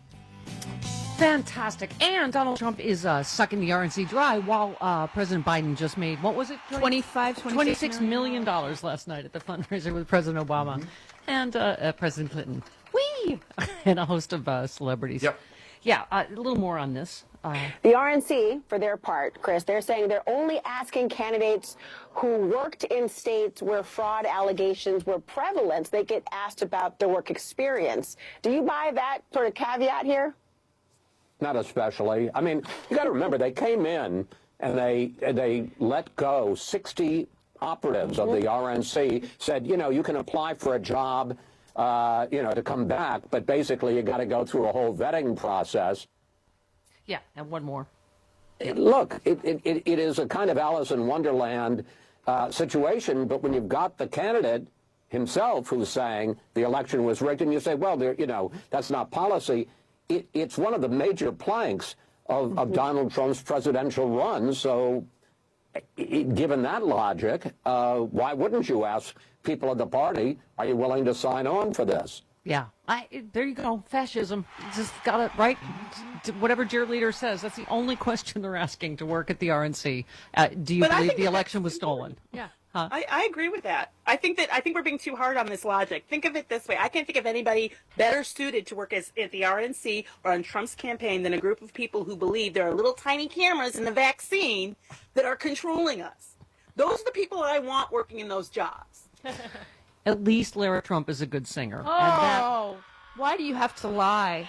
[SPEAKER 6] Fantastic. And Donald Trump is uh, sucking the R N C dry while uh, President Biden just made, what was it?
[SPEAKER 3] twenty-five,
[SPEAKER 6] twenty-six million dollars last night at the fundraiser with President Obama mm-hmm. and uh, uh, President Clinton. Whee! And a host of uh, celebrities.
[SPEAKER 22] Yep.
[SPEAKER 6] Yeah, uh, a little more on this. Uh,
[SPEAKER 4] the R N C, for their part, Chris, they're saying they're only asking candidates who worked in states where fraud allegations were prevalent. They get asked about their work experience. Do you buy that sort of caveat here?
[SPEAKER 19] Not especially. I mean, you got to remember, they came in and they they let go sixty operatives of the R N C, said, you know, you can apply for a job, uh, you know, to come back, but basically you got to go through a whole vetting process.
[SPEAKER 6] Yeah, and one more.
[SPEAKER 19] It, look, it, it, it is a kind of Alice in Wonderland uh, situation, but when you've got the candidate himself who's saying the election was rigged, and you say, well, there, you know, that's not policy, it, it's one of the major planks of, of Donald Trump's presidential run, so it, given that logic, uh, why wouldn't you ask people at the party, are you willing to sign on for this?
[SPEAKER 6] Yeah, I, there you go. Fascism. Just got it right. Whatever cheerleader says, that's the only question they're asking to work at the R N C. Uh, do you
[SPEAKER 21] But I
[SPEAKER 6] believe
[SPEAKER 21] think
[SPEAKER 6] the
[SPEAKER 21] that-
[SPEAKER 6] election was stolen?
[SPEAKER 21] Yeah.
[SPEAKER 6] Huh?
[SPEAKER 21] I, I agree with that. I think that I think we're being too hard on this logic. Think of it this way. I can't think of anybody better suited to work as at the R N C or on Trump's campaign than a group of people who believe there are little tiny cameras in the vaccine that are controlling us. Those are the people I want working in those jobs.
[SPEAKER 6] At least Lara Trump is a good singer.
[SPEAKER 3] Oh,
[SPEAKER 6] And that,
[SPEAKER 3] why do you have to lie?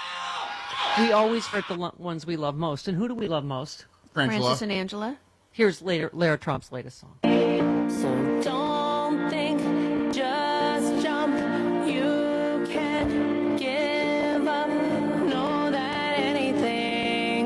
[SPEAKER 6] we always hurt the lo- ones we love most. And who do we love most?
[SPEAKER 3] Francis and Angela.
[SPEAKER 6] Here's later, Lara Trump's latest song.
[SPEAKER 16] So don't think, just jump. You can't give up. Know that anything.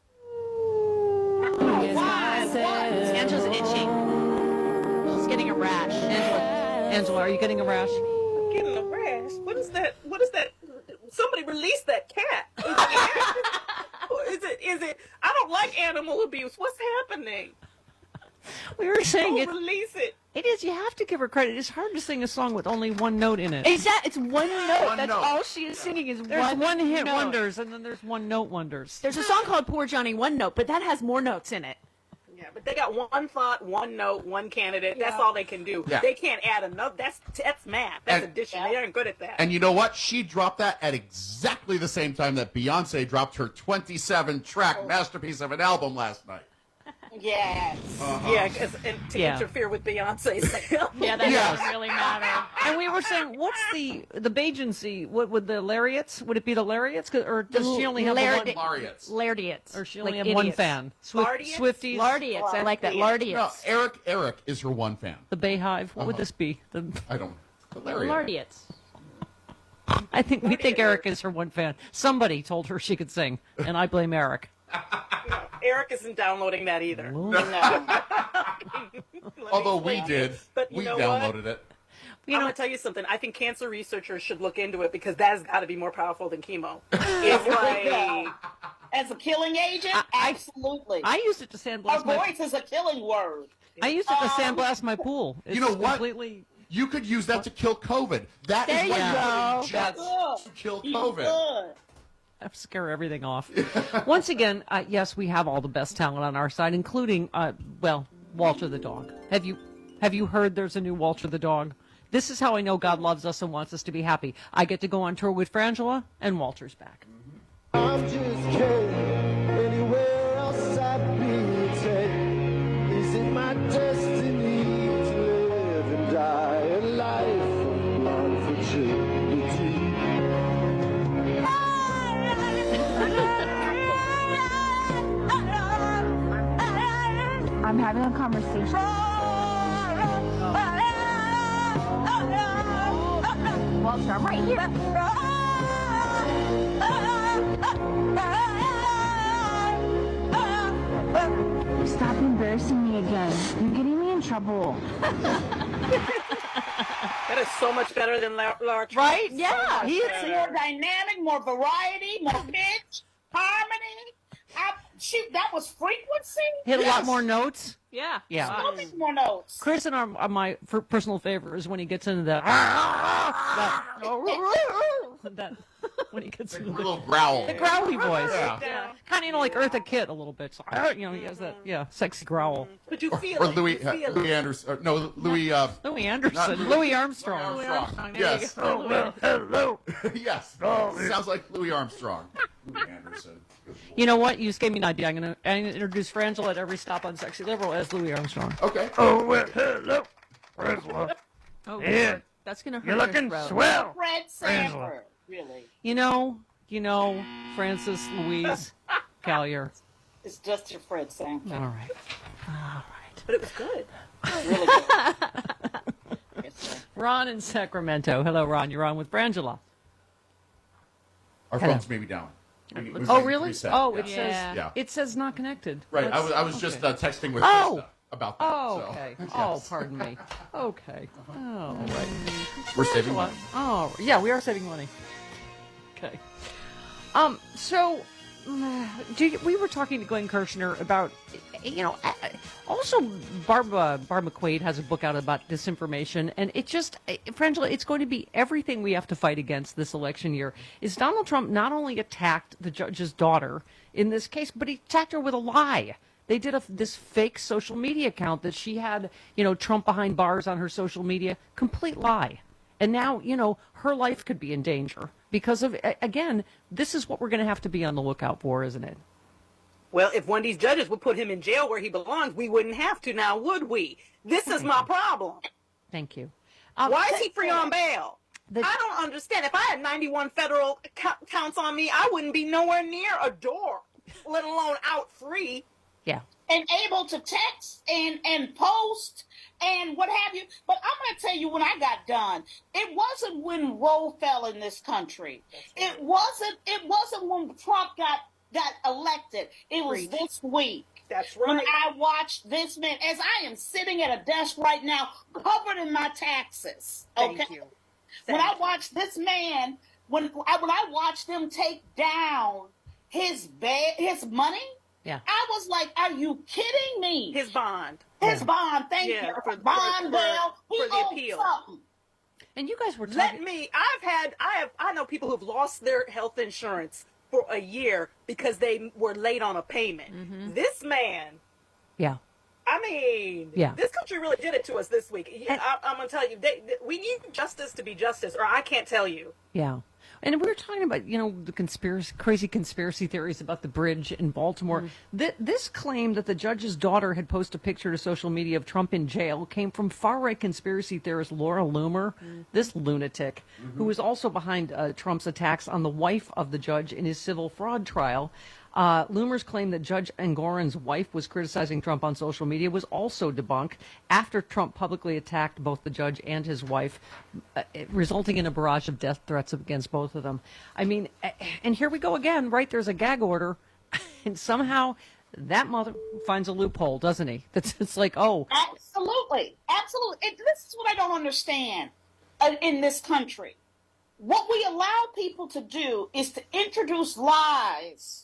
[SPEAKER 3] Angela's itching. She's getting a rash.
[SPEAKER 6] Angela, Angela, are you getting a rash?
[SPEAKER 21] I'm getting a rash. What is that? What is that? Somebody release that cat. Is it? Is it? I don't like animal abuse. What's happening?
[SPEAKER 6] We were saying
[SPEAKER 21] oh,
[SPEAKER 6] it.
[SPEAKER 21] Release it.
[SPEAKER 6] It is. You have to give her credit. It's hard to sing a song with only one note in it.
[SPEAKER 3] Is that? It's one note.
[SPEAKER 22] One
[SPEAKER 3] That's
[SPEAKER 22] note.
[SPEAKER 3] all she is singing is
[SPEAKER 6] There's
[SPEAKER 3] one,
[SPEAKER 6] one hit
[SPEAKER 3] note.
[SPEAKER 6] wonders, and then there's one note wonders.
[SPEAKER 3] There's a song called "Poor Johnny One Note," but that has more notes in it.
[SPEAKER 21] Yeah, but they got one thought, one note, one candidate. That's all they can do.
[SPEAKER 22] Yeah.
[SPEAKER 21] They can't add another. That's that's math. That's
[SPEAKER 22] And-
[SPEAKER 21] addition. They aren't good at that.
[SPEAKER 22] And you know what? She dropped that at exactly the same time that Beyonce dropped her twenty-seven track masterpiece of an album last night.
[SPEAKER 21] Yes.
[SPEAKER 22] Uh-huh.
[SPEAKER 21] Yeah, 'cause- and to
[SPEAKER 6] Yeah.
[SPEAKER 21] interfere with Beyonce's sale.
[SPEAKER 3] Yeah, that
[SPEAKER 22] Yes.
[SPEAKER 3] doesn't really matter.
[SPEAKER 6] And we were saying, what's the the Bajancy? What would the Lariats? Would it be the Lariats, 'Cause- or does she only have
[SPEAKER 3] Lard-
[SPEAKER 6] the one?
[SPEAKER 22] Laureates.
[SPEAKER 3] Lardiats.
[SPEAKER 6] Or she only
[SPEAKER 3] like
[SPEAKER 6] have one
[SPEAKER 3] idiots.
[SPEAKER 6] fan? Swift,
[SPEAKER 21] Lardiats?
[SPEAKER 6] Swifties,
[SPEAKER 3] Lardiats. I like that. Lardiats.
[SPEAKER 22] No, Eric Eric is her one fan.
[SPEAKER 6] the Bayhive. What would
[SPEAKER 22] Uh-huh.
[SPEAKER 6] this be? The,
[SPEAKER 22] I don't. Hilarious.
[SPEAKER 3] Lardiats.
[SPEAKER 6] I think we think Eric is her one fan. Somebody told her she could sing, and I blame Eric.
[SPEAKER 21] No, Eric isn't downloading that either.
[SPEAKER 22] Although we did,
[SPEAKER 21] But you
[SPEAKER 22] we
[SPEAKER 21] know
[SPEAKER 22] downloaded
[SPEAKER 21] what?
[SPEAKER 22] it.
[SPEAKER 21] I'm going to tell you something. I think cancer researchers should look into it because that has got to be more powerful than chemo. It's like,
[SPEAKER 20] As a killing agent,
[SPEAKER 6] I-
[SPEAKER 20] absolutely.
[SPEAKER 6] I used it to
[SPEAKER 20] Her
[SPEAKER 6] sandblast my.
[SPEAKER 20] voice is a killing word.
[SPEAKER 6] I used it to
[SPEAKER 20] Um,
[SPEAKER 6] sandblast my pool. It's
[SPEAKER 22] You know what?
[SPEAKER 6] Completely.
[SPEAKER 22] You could use that to kill COVID. That is
[SPEAKER 3] There
[SPEAKER 22] what
[SPEAKER 3] you
[SPEAKER 22] you
[SPEAKER 3] go.
[SPEAKER 22] would inject to kill
[SPEAKER 20] You
[SPEAKER 22] COVID.
[SPEAKER 20] could.
[SPEAKER 6] I scare everything off. Once again, uh, yes, we have all the best talent on our side, including, uh, well, Walter the dog. Have you have you heard there's a new Walter the dog? This is how I know God loves us and wants us to be happy. I get to go on tour with Frangela, and Walter's back.
[SPEAKER 16] I'm just kidding. Anywhere else I'd be taken. Is it my destiny to live and die a life of non-fragility?
[SPEAKER 17] I'm having a conversation. Walter, I'm right here. Stop embarrassing me again. You're getting me in trouble.
[SPEAKER 21] That is so much better than Lar- Lara Trump.
[SPEAKER 3] Right?
[SPEAKER 21] So
[SPEAKER 3] Yeah,
[SPEAKER 21] much
[SPEAKER 3] he is
[SPEAKER 21] better.
[SPEAKER 20] More dynamic, more variety, more pitch, harmony. I, shoot, that was frequency.
[SPEAKER 6] Hit a lot
[SPEAKER 20] Yes.
[SPEAKER 6] more notes.
[SPEAKER 21] Yeah.
[SPEAKER 6] Yeah.
[SPEAKER 20] So many more notes.
[SPEAKER 6] Chris and our, uh, my for personal favorite is when he gets into the that, that when he gets into the
[SPEAKER 22] little growl.
[SPEAKER 6] the growly voice.
[SPEAKER 22] Yeah.
[SPEAKER 6] Yeah. Kind of you know like Eartha Kitt a little bit. So, you know, he has that yeah sexy growl.
[SPEAKER 21] But you feel
[SPEAKER 22] Or
[SPEAKER 21] it.
[SPEAKER 22] Louis,
[SPEAKER 21] You feel
[SPEAKER 22] uh, Louis
[SPEAKER 21] it.
[SPEAKER 22] Anderson. Or, no, Louis. Uh,
[SPEAKER 6] Louis Anderson.
[SPEAKER 22] not
[SPEAKER 6] Louis Armstrong.
[SPEAKER 21] Louis Armstrong. There
[SPEAKER 22] Yes.
[SPEAKER 21] you go.
[SPEAKER 22] hello. Yes. Sounds like Louis Armstrong. Louis Anderson.
[SPEAKER 6] You know what? You just gave me an idea. I'm gonna, I'm gonna introduce Frangela at every stop on Sexy Liberal as Louis Armstrong.
[SPEAKER 22] Okay.
[SPEAKER 1] Oh, well, hello, Frangela.
[SPEAKER 21] Oh,
[SPEAKER 1] Yeah.
[SPEAKER 21] That's gonna hurt
[SPEAKER 1] You're
[SPEAKER 21] your
[SPEAKER 1] looking
[SPEAKER 21] throat.
[SPEAKER 1] swell.
[SPEAKER 20] Fred Sanford, really.
[SPEAKER 6] You know, you know, Francis Louise Callier.
[SPEAKER 20] It's just your Fred Sanford.
[SPEAKER 6] All right.
[SPEAKER 21] But it was good.
[SPEAKER 20] Really good. Yes, sir.
[SPEAKER 6] Ron in Sacramento. Hello, Ron. You're on with Frangela.
[SPEAKER 22] Our
[SPEAKER 6] Hello.
[SPEAKER 22] phones may be down. We- we
[SPEAKER 6] Oh,
[SPEAKER 22] can
[SPEAKER 6] really?
[SPEAKER 22] reset.
[SPEAKER 6] Oh, it
[SPEAKER 22] Yeah.
[SPEAKER 6] says
[SPEAKER 22] Yeah.
[SPEAKER 6] it says not connected.
[SPEAKER 22] Right. I
[SPEAKER 6] Let's-
[SPEAKER 22] was, I was just
[SPEAKER 6] okay.
[SPEAKER 22] uh, texting with
[SPEAKER 6] Oh.
[SPEAKER 22] Krista about that.
[SPEAKER 6] Oh,
[SPEAKER 22] so.
[SPEAKER 6] okay.
[SPEAKER 22] Yes.
[SPEAKER 6] Oh, pardon me. Okay. Oh, right.
[SPEAKER 22] We're saving money.
[SPEAKER 6] Oh, yeah, we are saving money. Okay. Um. So, do you, we were talking to Glenn Kirshner about, you know, also Barb uh, Barb McQuaid has a book out about disinformation, and it just, Frangela, it's going to be everything we have to fight against this election year. Is Donald Trump not only attacked the judge's daughter in this case, but he attacked her with a lie. They did a, this fake social media account that she had, you know, Trump behind bars on her social media. Complete lie. And now, you know, her life could be in danger because of, a- again, this is what we're going to have to be on the lookout for, isn't it?
[SPEAKER 21] Well, if one of these judges would put him in jail where he belongs, we wouldn't have to now, would we? This is my problem.
[SPEAKER 6] Thank you. Um,
[SPEAKER 21] Why is he free on bail? I don't understand. If I had ninety-one federal co- counts on me, I wouldn't be nowhere near a door, let alone out free.
[SPEAKER 6] Yeah.
[SPEAKER 20] And able to text and, and post and what have you. But I'm going to tell you when I got done, it wasn't when Roe fell in this country. It wasn't, it wasn't when Trump got, got elected. It was
[SPEAKER 21] Preach.
[SPEAKER 20] this week.
[SPEAKER 21] That's
[SPEAKER 20] When
[SPEAKER 21] right.
[SPEAKER 20] I watched this man, as I am sitting at a desk right now, covered in my taxes. Okay.
[SPEAKER 21] Thank you.
[SPEAKER 20] When
[SPEAKER 21] Thank
[SPEAKER 20] I watched this man, when I, when I watched them take down his bed, his money,
[SPEAKER 6] Yeah.
[SPEAKER 20] I was like, "Are you kidding me?"
[SPEAKER 21] His bond.
[SPEAKER 20] His bond, thank
[SPEAKER 21] Yeah,
[SPEAKER 20] you.
[SPEAKER 21] for-
[SPEAKER 20] bond
[SPEAKER 21] for-
[SPEAKER 20] bail. He
[SPEAKER 21] for the
[SPEAKER 20] owed
[SPEAKER 21] appeal.
[SPEAKER 20] something.
[SPEAKER 6] And you guys were
[SPEAKER 21] Let
[SPEAKER 6] talking.
[SPEAKER 21] me. I've had. I have. I know people who've lost their health insurance for a year because they were late on a payment. This man.
[SPEAKER 6] Yeah.
[SPEAKER 21] I mean,
[SPEAKER 6] Yeah.
[SPEAKER 21] this country really did it to us this week. Yeah, I, I'm gonna tell you, they, they- we need justice to be justice, or I can't tell you.
[SPEAKER 6] Yeah. And we were talking about, you know, the conspiracy, crazy conspiracy theories about the bridge in Baltimore. Th- this claim that the judge's daughter had posted a picture to social media of Trump in jail came from far-right conspiracy theorist Laura Loomer, this lunatic, who was also behind uh, Trump's attacks on the wife of the judge in his civil fraud trial. Uh, Loomer's claim that Judge Engoron's wife was criticizing Trump on social media was also debunked after Trump publicly attacked both the judge and his wife, uh, resulting in a barrage of death threats against both of them. I mean, uh, and here we go again, right? There's a gag order, and somehow that mother finds a loophole, doesn't he? That's it's like, oh,
[SPEAKER 20] Absolutely, absolutely. And this is what I don't understand uh, in this country. What we allow people to do is to introduce lies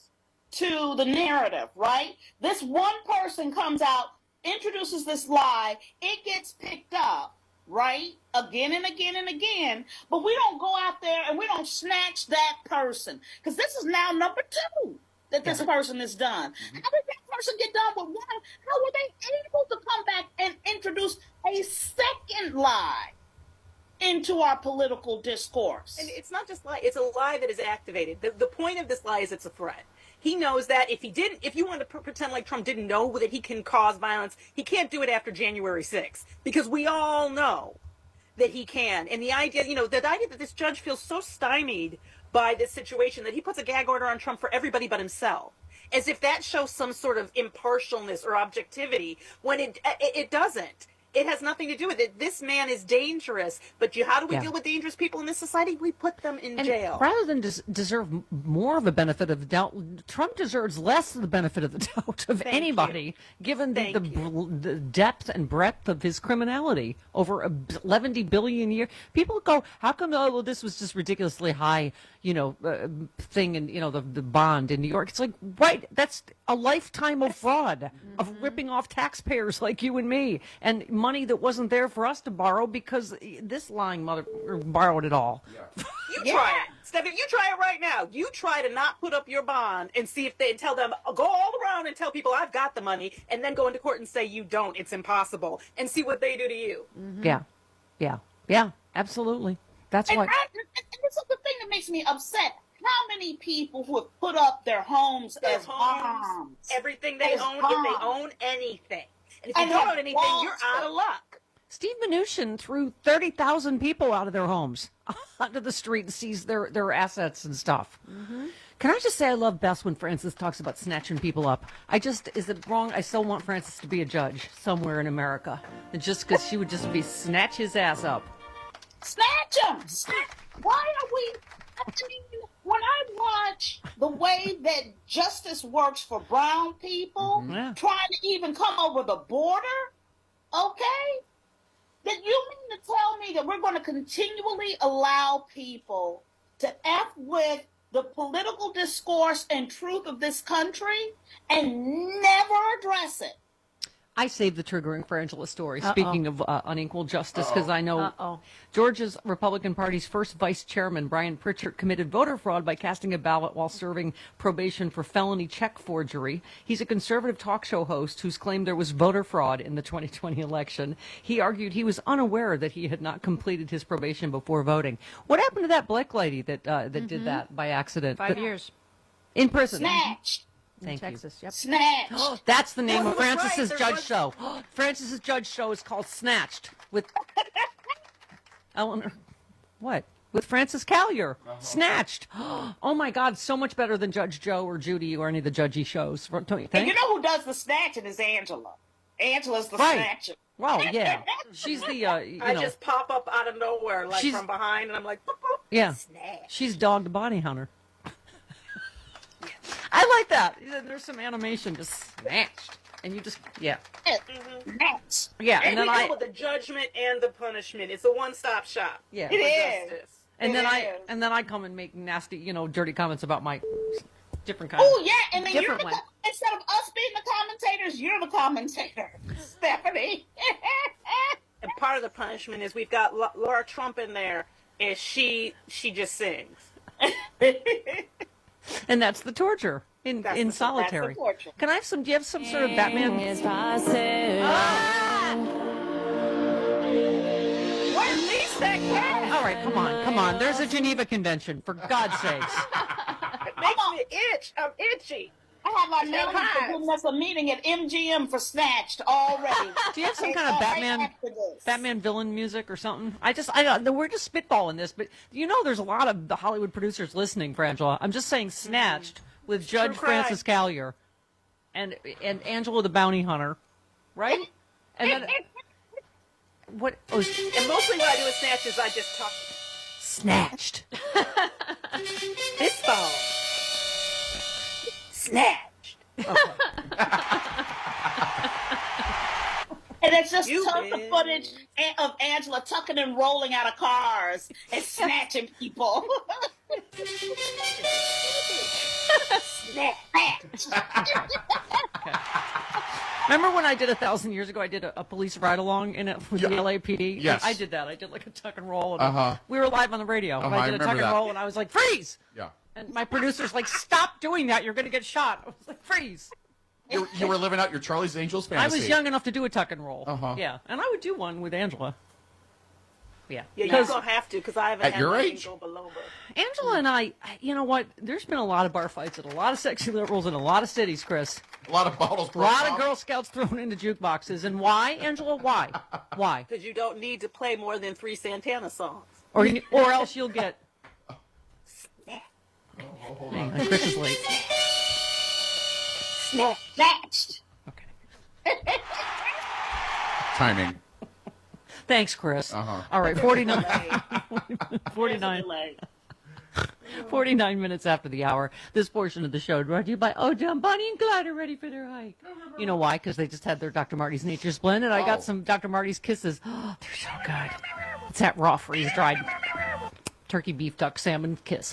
[SPEAKER 20] to the narrative, right? This one person comes out, introduces this lie, it gets picked up, right? Again and again and again. But we don't go out there and we don't snatch that person. Because this is now number two that this person has done. How did that person get done with one? How were they able to come back and introduce a second lie into our political discourse?
[SPEAKER 21] And it's not just lie; it's a lie that is activated. The, the point of this lie is it's a threat. He knows that if he didn't, if you want to pr- pretend like Trump didn't know that he can cause violence, he can't do it after January sixth because we all know that he can. And the idea, you know, the idea that this judge feels so stymied by this situation that he puts a gag order on Trump for everybody but himself, as if that shows some sort of impartialness or objectivity, when it it, it doesn't. It has nothing to do with it. This man is dangerous. But you, how do we
[SPEAKER 6] Yeah.
[SPEAKER 21] deal with dangerous people in this society? We put them in
[SPEAKER 6] And
[SPEAKER 21] jail.
[SPEAKER 6] rather than des- deserve m- more of a benefit of the doubt, Trump deserves less of the benefit of the doubt of
[SPEAKER 21] Thank
[SPEAKER 6] anybody,
[SPEAKER 21] you.
[SPEAKER 6] given the,
[SPEAKER 21] Thank
[SPEAKER 6] the, bl- the depth and breadth of his criminality over a b- eleven billion year. People go, how come? Oh, well, this was just ridiculously high, you know, uh, thing, and you know, the the bond in New York. It's like, right? That's a lifetime of fraud, of ripping off taxpayers like you and me, and money that wasn't there for us to borrow because this lying mother borrowed it all.
[SPEAKER 21] You try it. Stephanie, you try it right now. You try to not put up your bond and see if they and tell them, go all around and tell people I've got the money, and then go into court and say you don't. It's impossible. And see what they do to you.
[SPEAKER 6] Yeah, yeah, yeah, absolutely. That's
[SPEAKER 20] And,
[SPEAKER 6] why.
[SPEAKER 20] I, and this is the thing that makes me upset. How many people who have put up their homes
[SPEAKER 21] Their
[SPEAKER 20] as
[SPEAKER 21] homes,
[SPEAKER 20] bombs?
[SPEAKER 21] everything they
[SPEAKER 20] As
[SPEAKER 21] own, if
[SPEAKER 20] bombs.
[SPEAKER 21] they own anything. And if you
[SPEAKER 20] And
[SPEAKER 21] don't
[SPEAKER 20] have
[SPEAKER 21] own anything,
[SPEAKER 20] walls
[SPEAKER 21] you're out of luck.
[SPEAKER 6] Steve Mnuchin threw thirty thousand people out of their homes onto the street and seized their, their assets and stuff. Can I just say I love best when Francis talks about snatching people up? I just, is it wrong? I still want Francis to be a judge somewhere in America. And just because she would just be snatch his ass up.
[SPEAKER 20] Snatch them! Why are we? I mean, when I watch the way that justice works for brown people,
[SPEAKER 6] Mhm. Yeah.
[SPEAKER 20] trying to even come over the border, okay? Then you mean to tell me that we're going to continually allow people to F with the political discourse and truth of this country and never address it?
[SPEAKER 6] I saved the triggering for Angela's story,
[SPEAKER 20] Uh-oh.
[SPEAKER 6] speaking of uh, unequal justice, because I know
[SPEAKER 21] Uh-oh.
[SPEAKER 6] Georgia's Republican Party's first vice chairman, Brian Pritchard, committed voter fraud by casting a ballot while serving probation for felony check forgery. He's a conservative talk show host who's claimed there was voter fraud in the twenty twenty election. He argued he was unaware that he had not completed his probation before voting. What happened to that black lady that uh, that did
[SPEAKER 3] Mhm.
[SPEAKER 6] that by accident?
[SPEAKER 3] Five
[SPEAKER 6] That-
[SPEAKER 3] years.
[SPEAKER 6] In prison.
[SPEAKER 20] Snatched.
[SPEAKER 6] Thank
[SPEAKER 3] Texas,
[SPEAKER 6] you.
[SPEAKER 3] yep.
[SPEAKER 20] Snatched.
[SPEAKER 6] That's the name
[SPEAKER 21] Oh,
[SPEAKER 6] of
[SPEAKER 21] that's right,
[SPEAKER 6] Francis's
[SPEAKER 21] there
[SPEAKER 6] Judge
[SPEAKER 21] was-
[SPEAKER 6] Show. Francis's Judge Show is called Snatched with Eleanor. What? With Francis Callier. Snatched. Oh my God, so much better than Judge Joe or Judy or any of the judgy shows. Don't you
[SPEAKER 20] And
[SPEAKER 6] think?
[SPEAKER 20] you know who does the snatching is Angela. Angela's the
[SPEAKER 6] Right.
[SPEAKER 20] snatcher.
[SPEAKER 6] Well, yeah. She's the, uh, you
[SPEAKER 21] I
[SPEAKER 6] know,
[SPEAKER 21] just pop up out of nowhere, like
[SPEAKER 6] She's-
[SPEAKER 21] from behind, and I'm like, boop, boop.
[SPEAKER 6] yeah.
[SPEAKER 21] Snatch.
[SPEAKER 6] She's Dog the Body Hunter. I like that. There's some animation just snatched. And you just, yeah.
[SPEAKER 20] Snatch.
[SPEAKER 6] Yeah, and
[SPEAKER 21] And,
[SPEAKER 6] then
[SPEAKER 21] we
[SPEAKER 6] I-
[SPEAKER 21] deal with the judgment and the punishment. It's a one-stop shop.
[SPEAKER 6] Yeah.
[SPEAKER 21] for
[SPEAKER 6] It
[SPEAKER 20] is.
[SPEAKER 21] justice.
[SPEAKER 6] And
[SPEAKER 20] It
[SPEAKER 6] then I
[SPEAKER 20] is.
[SPEAKER 6] and then I come and make nasty, you know, dirty comments about my different kinds.
[SPEAKER 20] Oh yeah, and then you're
[SPEAKER 6] different
[SPEAKER 20] the,
[SPEAKER 6] one.
[SPEAKER 20] instead of us being the commentators, you're the commentator, Stephanie.
[SPEAKER 21] And part of the punishment is we've got La- Laura Trump in there, and she she just sings.
[SPEAKER 6] And that's the torture in
[SPEAKER 21] That's
[SPEAKER 6] in
[SPEAKER 21] the-
[SPEAKER 6] solitary.
[SPEAKER 21] that's the torture.
[SPEAKER 6] Can I have some? Do you have some sort of Batman?
[SPEAKER 20] Release that cat.
[SPEAKER 6] All right, come on, come on. There's a Geneva Convention, for God's sakes.
[SPEAKER 21] It makes me itch. I'm itchy.
[SPEAKER 20] I have our
[SPEAKER 21] It's
[SPEAKER 20] name
[SPEAKER 21] hot.
[SPEAKER 20] for giving us a meeting at M G M for Snatched already.
[SPEAKER 6] Do you have some
[SPEAKER 20] And
[SPEAKER 6] kind of
[SPEAKER 20] right
[SPEAKER 6] Batman
[SPEAKER 20] after this.
[SPEAKER 6] Batman villain music or something? I just I don't. We're just spitballing this, but you know, there's a lot of the Hollywood producers listening, Frangela. I'm just saying, Snatched with Judge
[SPEAKER 21] True crime.
[SPEAKER 6] Francis Callier and and Angela the Bounty Hunter, right? And then what? Oh,
[SPEAKER 21] And mostly what I do with Snatch is I just talk.
[SPEAKER 6] Snatched.
[SPEAKER 21] This song. Snatched.
[SPEAKER 20] And it's just
[SPEAKER 21] You
[SPEAKER 20] tons of
[SPEAKER 21] bitch.
[SPEAKER 20] footage a- of Angela tucking and rolling out of cars and snatching people. Snatch.
[SPEAKER 6] Remember when I did a thousand years ago? I did a, a police ride along in it with the L A P D.
[SPEAKER 22] Yes.
[SPEAKER 6] I did that. I did like a tuck and roll. And
[SPEAKER 22] Uh-huh.
[SPEAKER 6] We were live on the radio.
[SPEAKER 22] Uh-huh,
[SPEAKER 6] and I
[SPEAKER 22] I
[SPEAKER 6] did a tuck and
[SPEAKER 22] remember that.
[SPEAKER 6] roll, and I was like, "Freeze!"
[SPEAKER 22] Yeah.
[SPEAKER 6] And my producer's like, "Stop doing that! You're going to get shot." I was like, "Freeze!"
[SPEAKER 22] You, you were living out your Charlie's Angels fantasy.
[SPEAKER 6] I was young enough to do a tuck and roll.
[SPEAKER 22] Uh-huh.
[SPEAKER 6] Yeah, and I would do one with Angela. Yeah,
[SPEAKER 21] Yeah,
[SPEAKER 6] because
[SPEAKER 21] you're gonna have to because I haven't
[SPEAKER 22] At
[SPEAKER 21] had
[SPEAKER 22] your
[SPEAKER 21] my
[SPEAKER 22] age?
[SPEAKER 21] Angel Below.
[SPEAKER 6] Angela and I, you know what? There's been a lot of bar fights at a lot of sexy liberals in a lot of cities, Chris.
[SPEAKER 22] A lot of bottles
[SPEAKER 6] A
[SPEAKER 22] broke
[SPEAKER 6] lot of
[SPEAKER 22] off.
[SPEAKER 6] Girl Scouts thrown into jukeboxes. And why, Angela? Why? Why?
[SPEAKER 21] Because you don't need to play more than three Santana songs.
[SPEAKER 6] Or you, or else you'll get. Hang on, Chris is late.
[SPEAKER 20] Snatched.
[SPEAKER 22] Timing.
[SPEAKER 6] Thanks, Chris.
[SPEAKER 22] Uh-huh.
[SPEAKER 6] All right, forty-nine, forty-nine,
[SPEAKER 20] Delay.
[SPEAKER 6] forty-nine minutes after the hour. This portion of the show brought to you by Oh, John, Bonnie and Clyde are ready for their hike. You know why? Because they just had their Doctor Marty's Nature's Blend, and I got
[SPEAKER 22] Oh.
[SPEAKER 6] some Doctor Marty's Kisses. Oh, they're so good. It's that raw, freeze-dried turkey, beef, duck, salmon kiss.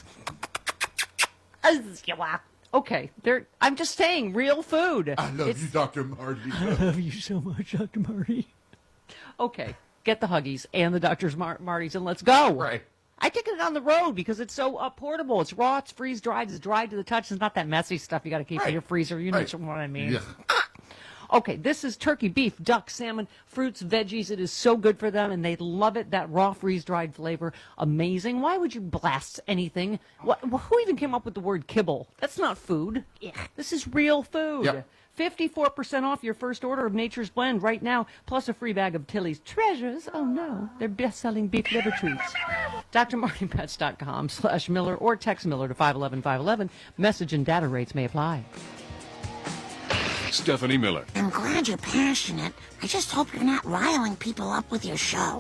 [SPEAKER 6] Okay, they're. I'm just saying, real food.
[SPEAKER 22] I love
[SPEAKER 6] It's-
[SPEAKER 22] you, Doctor Marty.
[SPEAKER 6] I love you so much, Doctor Marty. Okay, get the Huggies and the Doctor's Mar- Marty's and let's go.
[SPEAKER 22] Right.
[SPEAKER 6] I take it on the road because it's so uh, portable. It's raw, it's freeze dried, it's dried to the touch. It's not that messy stuff you got to keep
[SPEAKER 22] Right.
[SPEAKER 6] in your freezer. You know
[SPEAKER 22] Right.
[SPEAKER 6] what I mean.
[SPEAKER 22] Yeah.
[SPEAKER 6] Okay, this is turkey, beef, duck, salmon, fruits, veggies. It is so good for them, and they love it. That raw, freeze-dried flavor, amazing. Why would you blast anything? What, who even came up with the word kibble? That's not food. This is real food.
[SPEAKER 22] Yep.
[SPEAKER 6] fifty-four percent off your first order of Nature's Blend right now, plus a free bag of Tilly's Treasures. Oh, no. They're best-selling beef liver treats. D R Marty Pets dot com slash Miller or text Miller to five one one five one one. Message and data rates may apply.
[SPEAKER 18] Stephanie Miller.
[SPEAKER 5] I'm glad you're passionate. I just hope you're not riling people up with your show.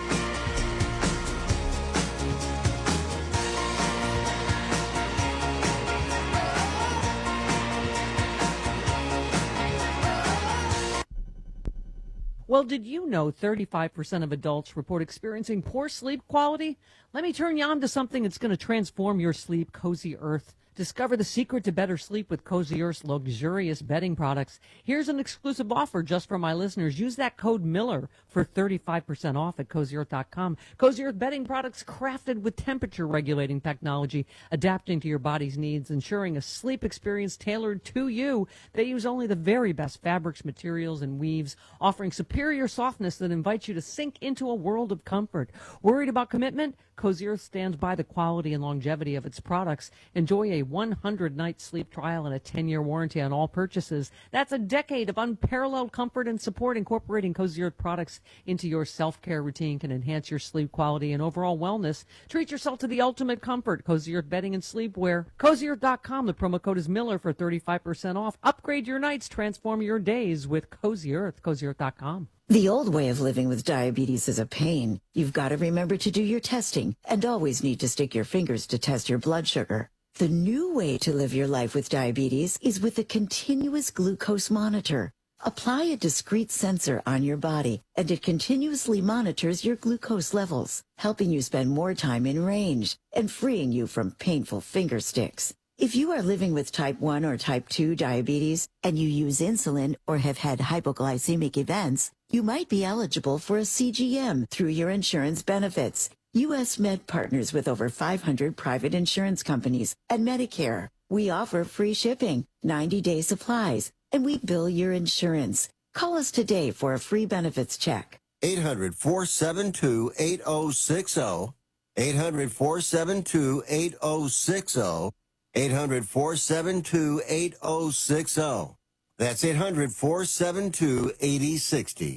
[SPEAKER 6] Well, did you know thirty-five percent of adults report experiencing poor sleep quality? Let me turn you on to something that's going to transform your sleep, Cozy Earth. Discover the secret to better sleep with Cozy Earth's luxurious bedding products. Here's an exclusive offer just for my listeners. Use that code Miller for thirty-five percent off at cozy earth dot com. Cozy Earth bedding products crafted with temperature regulating technology, adapting to your body's needs, ensuring a sleep experience tailored to you. They use only the very best fabrics, materials, and weaves, offering superior softness that invites you to sink into a world of comfort. Worried about commitment? Cozy Earth stands by the quality and longevity of its products. Enjoy a one hundred night sleep trial and a ten year warranty on all purchases. That's a decade of unparalleled comfort and support. Incorporating Cozy Earth products into your self-care routine can enhance your sleep quality and overall wellness. Treat yourself to the ultimate comfort. Cozy Earth bedding and sleepwear. cozy earth dot com. The promo code is Miller for thirty-five percent off. Upgrade your nights. Transform your days with Cozy Earth. cozy earth dot com.
[SPEAKER 7] The old way of living with diabetes is a pain. You've got to remember to do your testing and always need to stick your fingers to test your blood sugar. The new way to live your life with diabetes is with a continuous glucose monitor. Apply a discrete sensor on your body, and it continuously monitors your glucose levels, helping you spend more time in range and freeing you from painful finger sticks. If you are living with type one or type two diabetes and you use insulin or have had hypoglycemic events, you might be eligible for a C G M through your insurance benefits. U S Med partners with over five hundred private insurance companies and Medicare. We offer free shipping, ninety day supplies, and we bill your insurance. Call us today for a free benefits check.
[SPEAKER 23] eight hundred, four seven two, eight oh six oh. eight hundred, four seven two, eight oh six oh. eight hundred, four seven two, eight oh six oh. That's eight hundred, four seven two, eight oh six oh.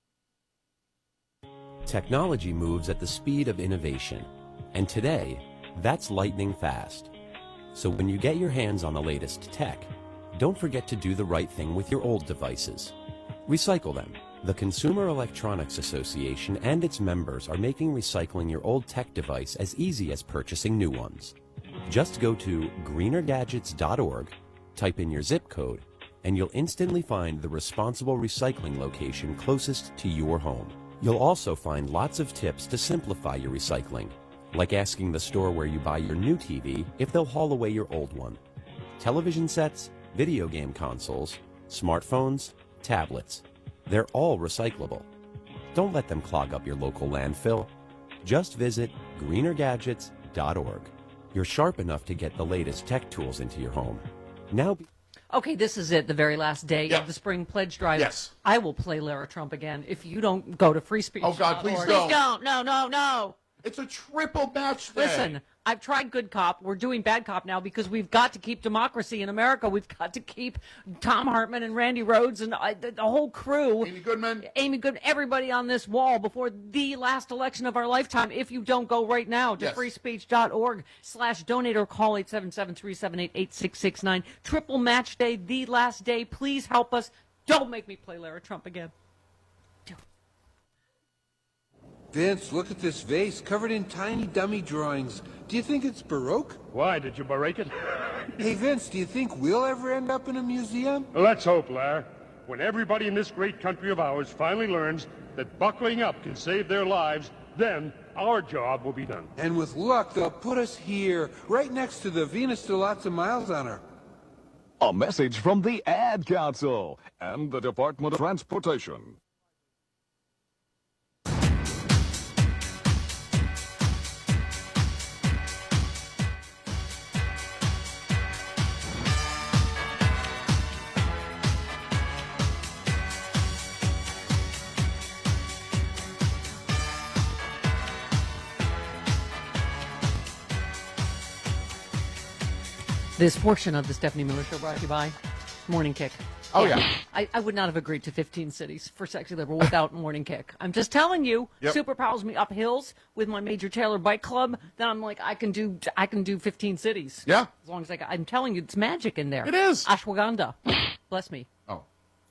[SPEAKER 24] Technology moves at the speed of innovation, and today, that's lightning fast. So when you get your hands on the latest tech, don't forget to do the right thing with your old devices. Recycle them. The Consumer Electronics Association and its members are making recycling your old tech device as easy as purchasing new ones. Just go to greener gadgets dot org, type in your zip code, and you'll instantly find the responsible recycling location closest to your home. You'll also find lots of tips to simplify your recycling, like asking the store where you buy your new T V if they'll haul away your old one. Television sets, video game consoles, smartphones, tablets, they're all recyclable. Don't let them clog up your local landfill. Just visit greener gadgets dot org. You're sharp enough to get the latest tech tools into your home. Now...
[SPEAKER 6] Okay, this is it, the very last day
[SPEAKER 22] Yeah.
[SPEAKER 6] of the spring pledge drive.
[SPEAKER 22] Yes.
[SPEAKER 6] I will play Lara Trump again if you don't go to free speech.
[SPEAKER 22] Oh, God, please
[SPEAKER 6] org.
[SPEAKER 22] don't.
[SPEAKER 3] Please don't. No, no, no.
[SPEAKER 22] It's a triple match day.
[SPEAKER 6] Listen, I've tried good cop. We're doing bad cop now because we've got to keep democracy in America. We've got to keep Tom Hartman and Randy Rhodes and uh, the, the whole crew.
[SPEAKER 22] Amy Goodman.
[SPEAKER 6] Amy Goodman, everybody on this wall before the last election of our lifetime. If you don't go right now to
[SPEAKER 22] Yes.
[SPEAKER 6] free speech dot org slash donate or call eight seven seven, three seven eight, eight six six nine. Triple match day, the last day. Please help us. Don't make me play Lara Trump again.
[SPEAKER 2] Vince, look at this vase covered in tiny dummy drawings. Do you think it's Baroque?
[SPEAKER 1] Why, did you break it?
[SPEAKER 2] Hey, Vince, do you think we'll ever end up in a museum?
[SPEAKER 1] Let's hope, Lair. When everybody in this great country of ours finally learns that buckling up can save their lives, then our job will be done.
[SPEAKER 2] And with luck, they'll put us here, right next to the Venus de Lots of Miles on her.
[SPEAKER 8] A message from the Ad Council and the Department of Transportation.
[SPEAKER 6] This portion of the Stephanie Miller Show brought to you by Morning Kick.
[SPEAKER 22] Oh, yeah.
[SPEAKER 6] I, I would not have agreed to fifteen cities for Sexy Liberal without Morning Kick. I'm just telling you,
[SPEAKER 22] Yep.
[SPEAKER 6] superpowers me up hills with my Major Taylor Bike Club. Then I'm like, I can do, I can do fifteen cities.
[SPEAKER 22] Yeah.
[SPEAKER 6] As long as I, got, I'm telling you, it's magic in there.
[SPEAKER 22] It is.
[SPEAKER 6] Ashwagandha. Bless me.
[SPEAKER 22] Oh.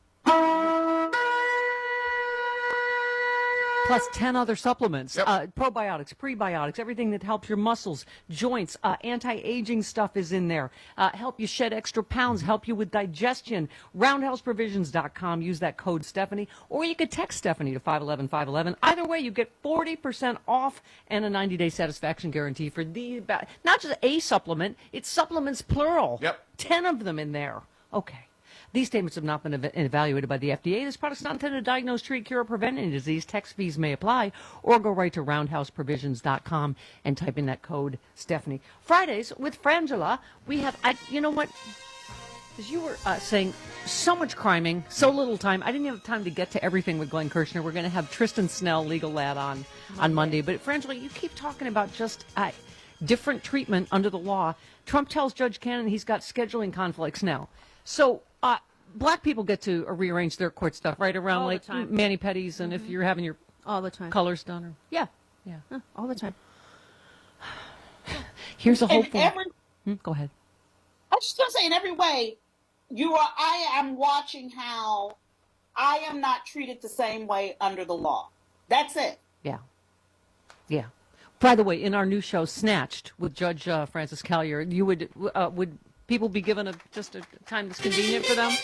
[SPEAKER 6] Plus ten other supplements,
[SPEAKER 22] Yep.
[SPEAKER 6] uh, probiotics, prebiotics, everything that helps your muscles, joints, uh, anti-aging stuff is in there. Uh, help you shed extra pounds, help you with digestion. roundhouse provisions dot com. Use that code Stephanie, or you could text Stephanie to five one one, five one one. Either way, you get forty percent off and a ninety-day satisfaction guarantee for the, not just a supplement, it's supplements plural.
[SPEAKER 22] Yep.
[SPEAKER 6] ten of them in there. Okay. These statements have not been ev- evaluated by the F D A. This product is not intended to diagnose, treat, cure, or prevent any disease. Tax fees may apply, or go right to roundhouse provisions dot com and type in that code Stephanie. Fridays with Frangela, we have, I, you know what? As you were uh, saying, so much criming, so little time. I didn't have time to get to everything with Glenn Kirshner. We're going to have Tristan Snell, legal lad, on on Monday. But Frangela, you keep talking about just uh, different treatment under the law. Trump tells Judge Cannon he's got scheduling conflicts now. So uh, black people get to uh, rearrange their court stuff, right, around
[SPEAKER 3] All the
[SPEAKER 6] like
[SPEAKER 3] time.
[SPEAKER 6] mani-pedis, and
[SPEAKER 3] Mhm.
[SPEAKER 6] if you're having your
[SPEAKER 3] All the time.
[SPEAKER 6] colors done. Or,
[SPEAKER 3] Yeah.
[SPEAKER 6] yeah.
[SPEAKER 3] Huh, all the time.
[SPEAKER 6] Here's a
[SPEAKER 20] In
[SPEAKER 6] hopeful...
[SPEAKER 20] every,
[SPEAKER 6] Hmm, go ahead.
[SPEAKER 20] I was just gonna say, in every way, you are. I am watching how I am not treated the same way under the law. That's it.
[SPEAKER 6] Yeah. Yeah. By the way, in our new show, Snatched, with Judge uh, Francis Callier, you would, uh, would people be given a just a time that's convenient for them?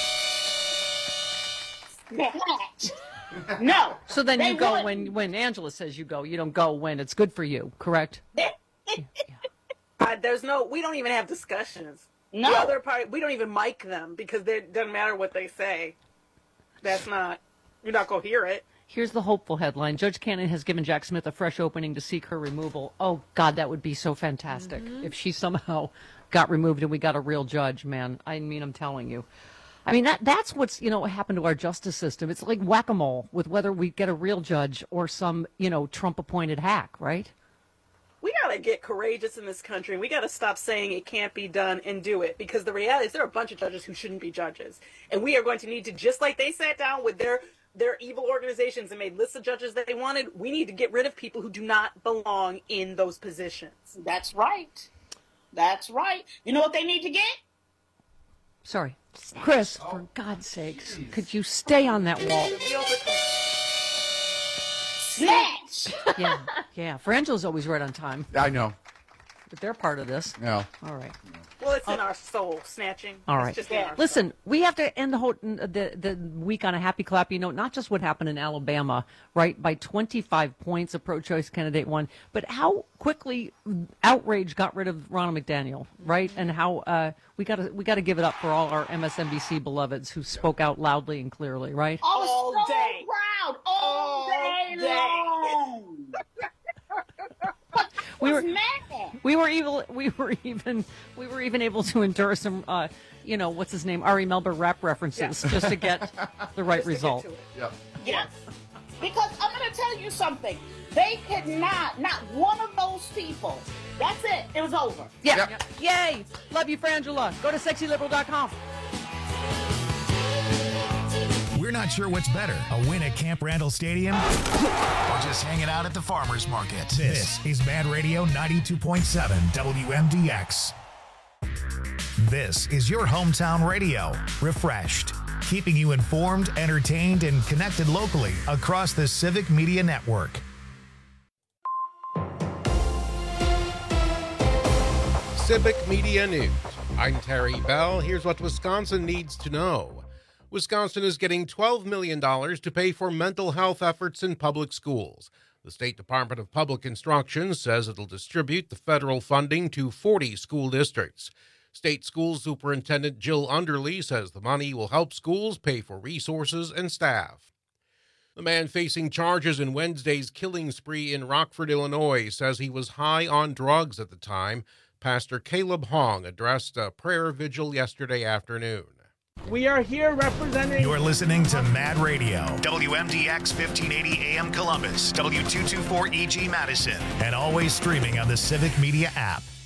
[SPEAKER 20] No.
[SPEAKER 6] So then
[SPEAKER 20] They
[SPEAKER 6] you go
[SPEAKER 20] wouldn't.
[SPEAKER 6] when, when Angela says you go. You don't go when it's good for you, correct?
[SPEAKER 21] Uh, there's no, we don't even have discussions.
[SPEAKER 20] No.
[SPEAKER 21] The other part, we don't even mic them because it doesn't matter what they say. That's not, you're not going to hear it.
[SPEAKER 6] Here's the hopeful headline. Judge Cannon has given Jack Smith a fresh opening to seek her removal. Oh, God, that would be so fantastic if she somehow got removed and we got a real judge, man. I mean, I'm telling you. I mean, that that's what's, you know, happened to our justice system. It's like whack-a-mole with whether we get a real judge or some, you know, Trump-appointed hack, right?
[SPEAKER 21] We got to get courageous in this country, and we got to stop saying it can't be done and do it, because the reality is there are a bunch of judges who shouldn't be judges. And we are going to need to, just like they sat down with their their evil organizations and made lists of judges that they wanted, we need to get rid of people who do not belong in those positions.
[SPEAKER 20] That's right. That's right. You know what they need to get?
[SPEAKER 6] Sorry. Chris, for God's sakes, could you stay on that wall?
[SPEAKER 20] Snatch!
[SPEAKER 6] Yeah, yeah. Frangela's always right on time.
[SPEAKER 22] I know.
[SPEAKER 6] But they're part of this.
[SPEAKER 22] No.
[SPEAKER 6] All right.
[SPEAKER 21] Well, it's in our soul, snatching.
[SPEAKER 6] All
[SPEAKER 21] It's
[SPEAKER 6] right.
[SPEAKER 21] just in our
[SPEAKER 6] Listen, we have to end the whole the the week on a happy clap. You know, not just what happened in Alabama, right? By twenty-five points, a pro-choice candidate won, but how quickly outrage got rid of Ronald McDaniel, right? And how uh, we got to we got to give it up for all our M S N B C beloveds who spoke out loudly and clearly, right?
[SPEAKER 20] I was
[SPEAKER 21] All
[SPEAKER 20] so
[SPEAKER 21] day.
[SPEAKER 20] proud all, day,
[SPEAKER 21] day.
[SPEAKER 20] long.
[SPEAKER 6] We were
[SPEAKER 20] mad.
[SPEAKER 6] we were even we were even we were even able to endure some uh, you know, what's his name, Ari Melber rap references
[SPEAKER 20] Yeah.
[SPEAKER 6] just to get the right result.
[SPEAKER 22] Yep.
[SPEAKER 20] Yes. Because I'm going to tell you something. They could not, not one of those people. That's it. It was over.
[SPEAKER 6] Yeah. Yay. Love you, Frangela. Go to sexy liberal dot com.
[SPEAKER 9] We're not sure what's better, a win at Camp Randall Stadium or just hanging out at the farmer's market. This is Mad Radio ninety-two point seven W M D X. This is your hometown radio, refreshed, keeping you informed, entertained, and connected locally across the Civic Media Network.
[SPEAKER 10] Civic Media News. I'm Terry Bell. Here's what Wisconsin needs to know. Wisconsin is getting twelve million dollars to pay for mental health efforts in public schools. The State Department of Public Instruction says it'll distribute the federal funding to forty school districts. State School Superintendent Jill Underly says the money will help schools pay for resources and staff. The man facing charges in Wednesday's killing spree in Rockford, Illinois, says he was high on drugs at the time. Pastor Caleb Hong addressed a prayer vigil yesterday afternoon.
[SPEAKER 11] We are here representing...
[SPEAKER 9] You're listening to Mad Radio, W M D X fifteen eighty A M Columbus, W two twenty-four E G Madison, and always streaming on the Civic Media app.